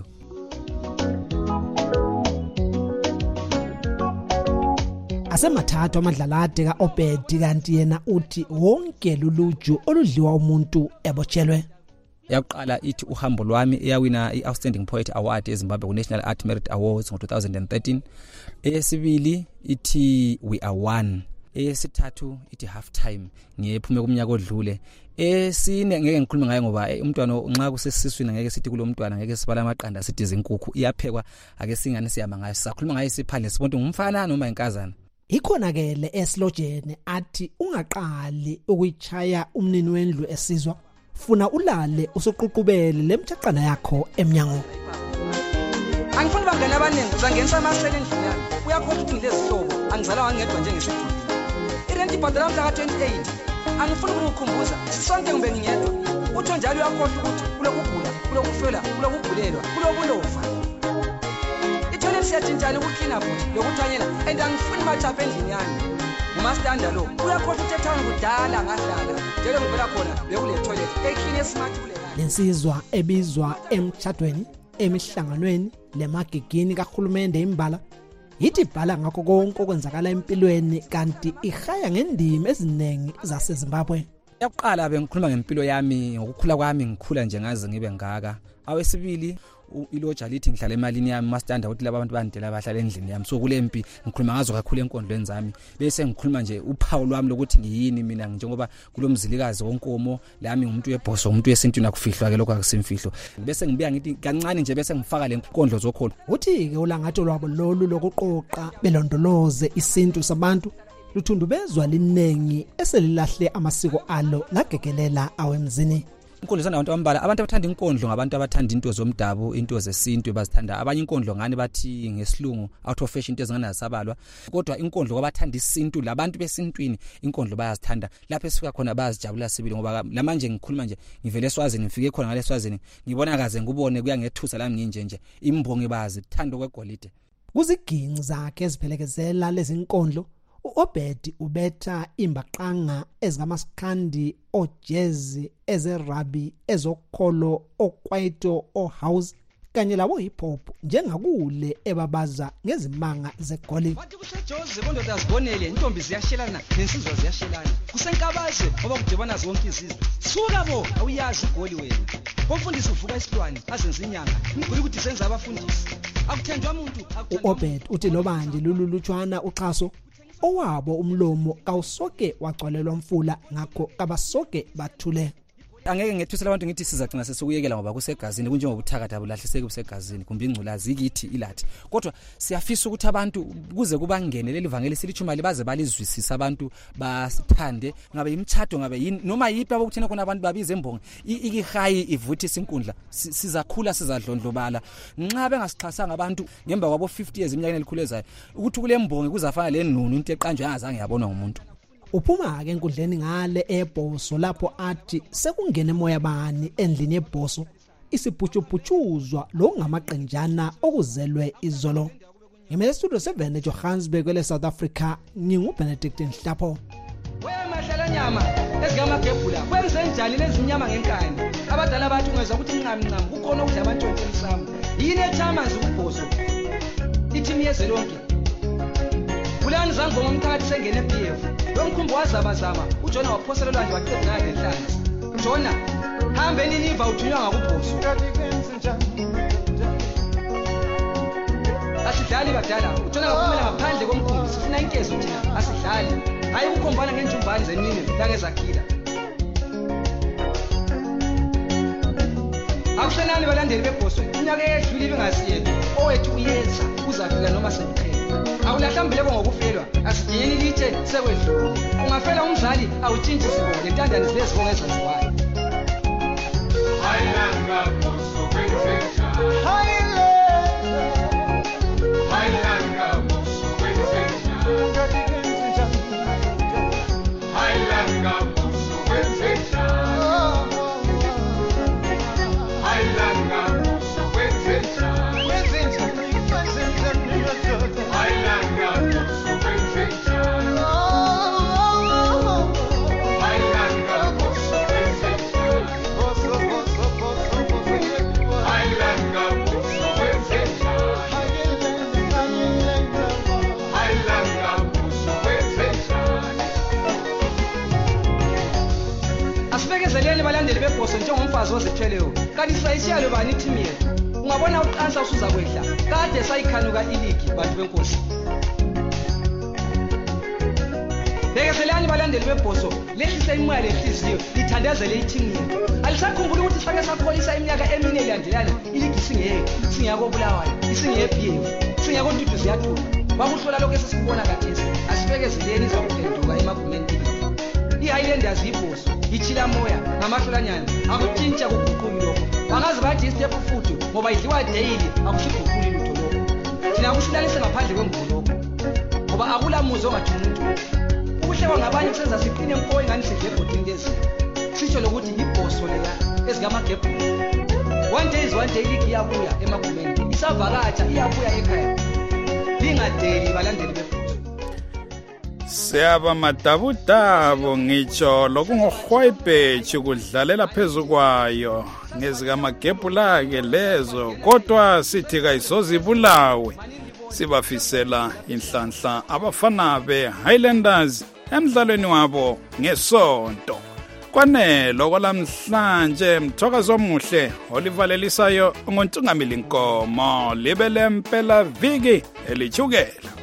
Asemathathu amadlalade kaObedi kanti yena uthi wonke luluju oludliwa umuntu ebotshelwe. Yaqala ithi uhambo lwami eyawina iOutstanding Poet Award eZimbabwe National Art Merit Awards ngo two thousand thirteen. Eyesibili ithi We Are One. Eyesithathu ithi Half Time ngiyephume kumnyaka odlule. Esine ngeke ngikhulume ngaye ngoba umntwana nxa kusesiswini ngeke sithi kulo mntwana ngeke sibala amaqanda sithi izinkukhu iyaphekwa ake singane siyama ngayo sisakhuluma ngaye siphandle sibonke ngumfana noma inkazana. Ikhona ke le eslogene athi ungaqali ukuyichaya umnini wendlu esizwa funa ulale usoququbele lemthaqana yakho emnyango. Angifuni bangena abaningi uzangenisa amasele endlini yami. Uyakhotha ukungile izihlobo angizala wangedwa njengesidudla. Irent ibhadala mhla ka twenty-eight. Angifuni ukukhumbuza sonke ngibe ngiyedwa. Utho njalo uyakhotha ukuthi kulokugula, kulokufela, kulokugulelwa, kulokulofa. Ithole siyathintsana ukuclean futhi lokuthanyela and angifuni mathapha endlini yami. Ngumastanda lo. Uyakhotha uthethana kudala ngadlala. Njalo ngivela khona bekule toilet. Eclean smart kule. Lensizwa ebizwa emchadweni emihlanganweni lemagigini kahulumende imbala yithi bhala ngakho konke okwenzakala empilweni kanti ihaya ngendima ezinengi zaseZimbabwe. Yakuqala bengikhuluma ngempilo yami ngokukhula kwami ngikhula nje ngaze ngibe ngaka. Awesibili iloja lithi ngihlala emalini yami mastanda ukuthi laba abantu bandela abahlala endlini yami so kulempi ngikhuluma ngazo kakhulu enkondlweni zami bese ngikhuluma nje uphawu lwami lokuthi ngiyini mina njengoba kulomzilikazi wonkomo lami ngumuntu webhoso umuntu wesintu nakufihlwa ke lokho akusimfihlo bese ngibuya ngithi kancane nje bese ngifaka le nkondlo zokholo. Uthi ke ulangato lwabo lolu lokuqoqa belondoloze isintu sabantu luthundubezwa linengi eselilahle amasiko alo lagegelela awemzini. inkondlo zana abantu abambala abantu abathanda inkondlo ngabantu abathanda into zomdabu into zesintu bazithanda abanye inkondlo ngani bathi ngesilungu out of fashion into ezingana zasabalwa kodwa inkondlo kwabathanda isintu labantu besintwini inkondlo bayazithanda lapho esifika khona bayazijabula sibili ngoba lamanje ngikhuluma nje ngivele eSwazini ngifike khona ngale eSwazini ngibona kaze ngubone kuya ngethusa lami nginje nje imbongi bazi thando kwegolide kuziginci zakhe eziphelekezela lezi inkondlo uObed ubetha imbaqanga ezingamaskandi ojezi ezerabi ezokholo okwaito ohouse kanye labo hip hop njengakule ebabaza ngezimanga zegolide wathi kuseJozi bondoda azibonele intombi ziyashelana nensizwa ziyashelana kusenkabaze ngoba kudibana zonke izizwe suka bo awuyazi igoli wena komfundisi uvuka isihlwane azenza inyanga ngikho ukuthi senza abafundisi akuthendwa umuntu uObed uthi lobanje lululutshwana uxhaso owabo umlomo kawusoke wagcwalelwa mfula ngakho kabasoke bathule angeke ngethusela abantu ngithi sizacina sesukuyekela ngoba kusegazini kunjengobuthakatha bulahliseke kusegazini kumbe ingculazi ikithi ilathi kodwa siyafisa ukuthi abantu kuze kubangene leli vangeli silithumali baze balizwisisa abantu basithande ngabe imchato ngabe yini noma yipi abakuthina khona abantu babize embongi ikihayi ivuthi sinkundla sizakhula sizadlondlobala nxa bengasixhasanga abantu ngemba kwabo fifty years iminyaka elikhulezayo ukuthi kule mbongi kuzafana le nunu into eqanjwe angazange yabonwa ngumuntu uphuma ke enkundleni ngale eBhoso lapho athi sekungena emoya bani endlini eBhoso isiphutshuphutshuzwa lo ngamaqenjana okuzelwe izolo ngemele studio seven eJohannesburg kwele South Africa nginguBenedict Nhlapho wemahlala nyama ezingamagebhula kwenze njani lezi nyama ngenkani abadala bathi ungeza ukuthi ncami ncami kukhona ukudla abantwana emsamo yini ethamanzi kuBhoso ithimi yezelonke Bulani zango ngomthakathi sengene eB F lomkhumbu wazabazama uJona waphoselelwa nje waqeda naye lenhlanzi Jona hambe niniva uthunywa ngakuBhoso asidlali badala uJona ngaphumela ngaphandle komkhumbu sifuna inkezo thina asidlali hayi ukukhombana ngenjumbani zenini langezakhila Akusenani balandeli beBhoso inyaka eyedlule bengasiyeke owethu uyenza uzafika noma sekuphela awulahlambile ngokufelwa asidiyeni lithe sekwedlule ungafela umzali awutshintshi sibonge intandane zilezibonge ezenziwayo hayilanga Bhoso kwenzeka hayilanga Bhoso kwenzeka hayilanga Bhoso kwenzeka hayilanga Bhoso kwenzeka Asibekezeleni balandeli beBhoso njengomfazi ozithweleyo kanti sayishiyalo bani ithimi yethu ungabona uqansa usuza kwehla kade sayikhanuka iligi bantu benkosi Bekezelani balandeli beBhoso lehlise imoya lehliziyo lithandazele ithimi yethu alisakhumbula ukuthi sake sakholisa iminyaka emine elandelana iligi singeke singiyako Bulawayo isingeyeB F singiyako Ntutu ziyathula bakuhlola lokho esisibona kathesi asibekezeleni izokuphenduka emagumeni iHighlanders iBhoso ichila moya ngamahlolanyana akutshintsha kuguquli lokho bangazi bathi istep futhi ngoba idliwa daily akushiguquli lutho lokho thina kusilalise ngaphandle kwemvulo lokho ngoba akulamuzo ongathi umuntu uhle kwangabanye kusenza siqine empoyi ngani sidle ebhodini lezi sitsho lokuthi iBhoso leya ezingamagebhula one day is one day league iyabuya emagumeni isavakatsha iyabuya ekhaya lingadeli balandeli beBhoso Siyaba madabudabo ngitsho lokungorhwayibhe ukudlalela phezukwayo ngezikamagebhula ke lezo kodwa sithi kayizozibulawe sibafisela inhlanhla abafana beHighlanders emdlalweni wabo ngesonto kwanelo kwalamhlanje mthokazo omuhle olivalelisayo uNtungamili Nkomo libele mpela viki elichukela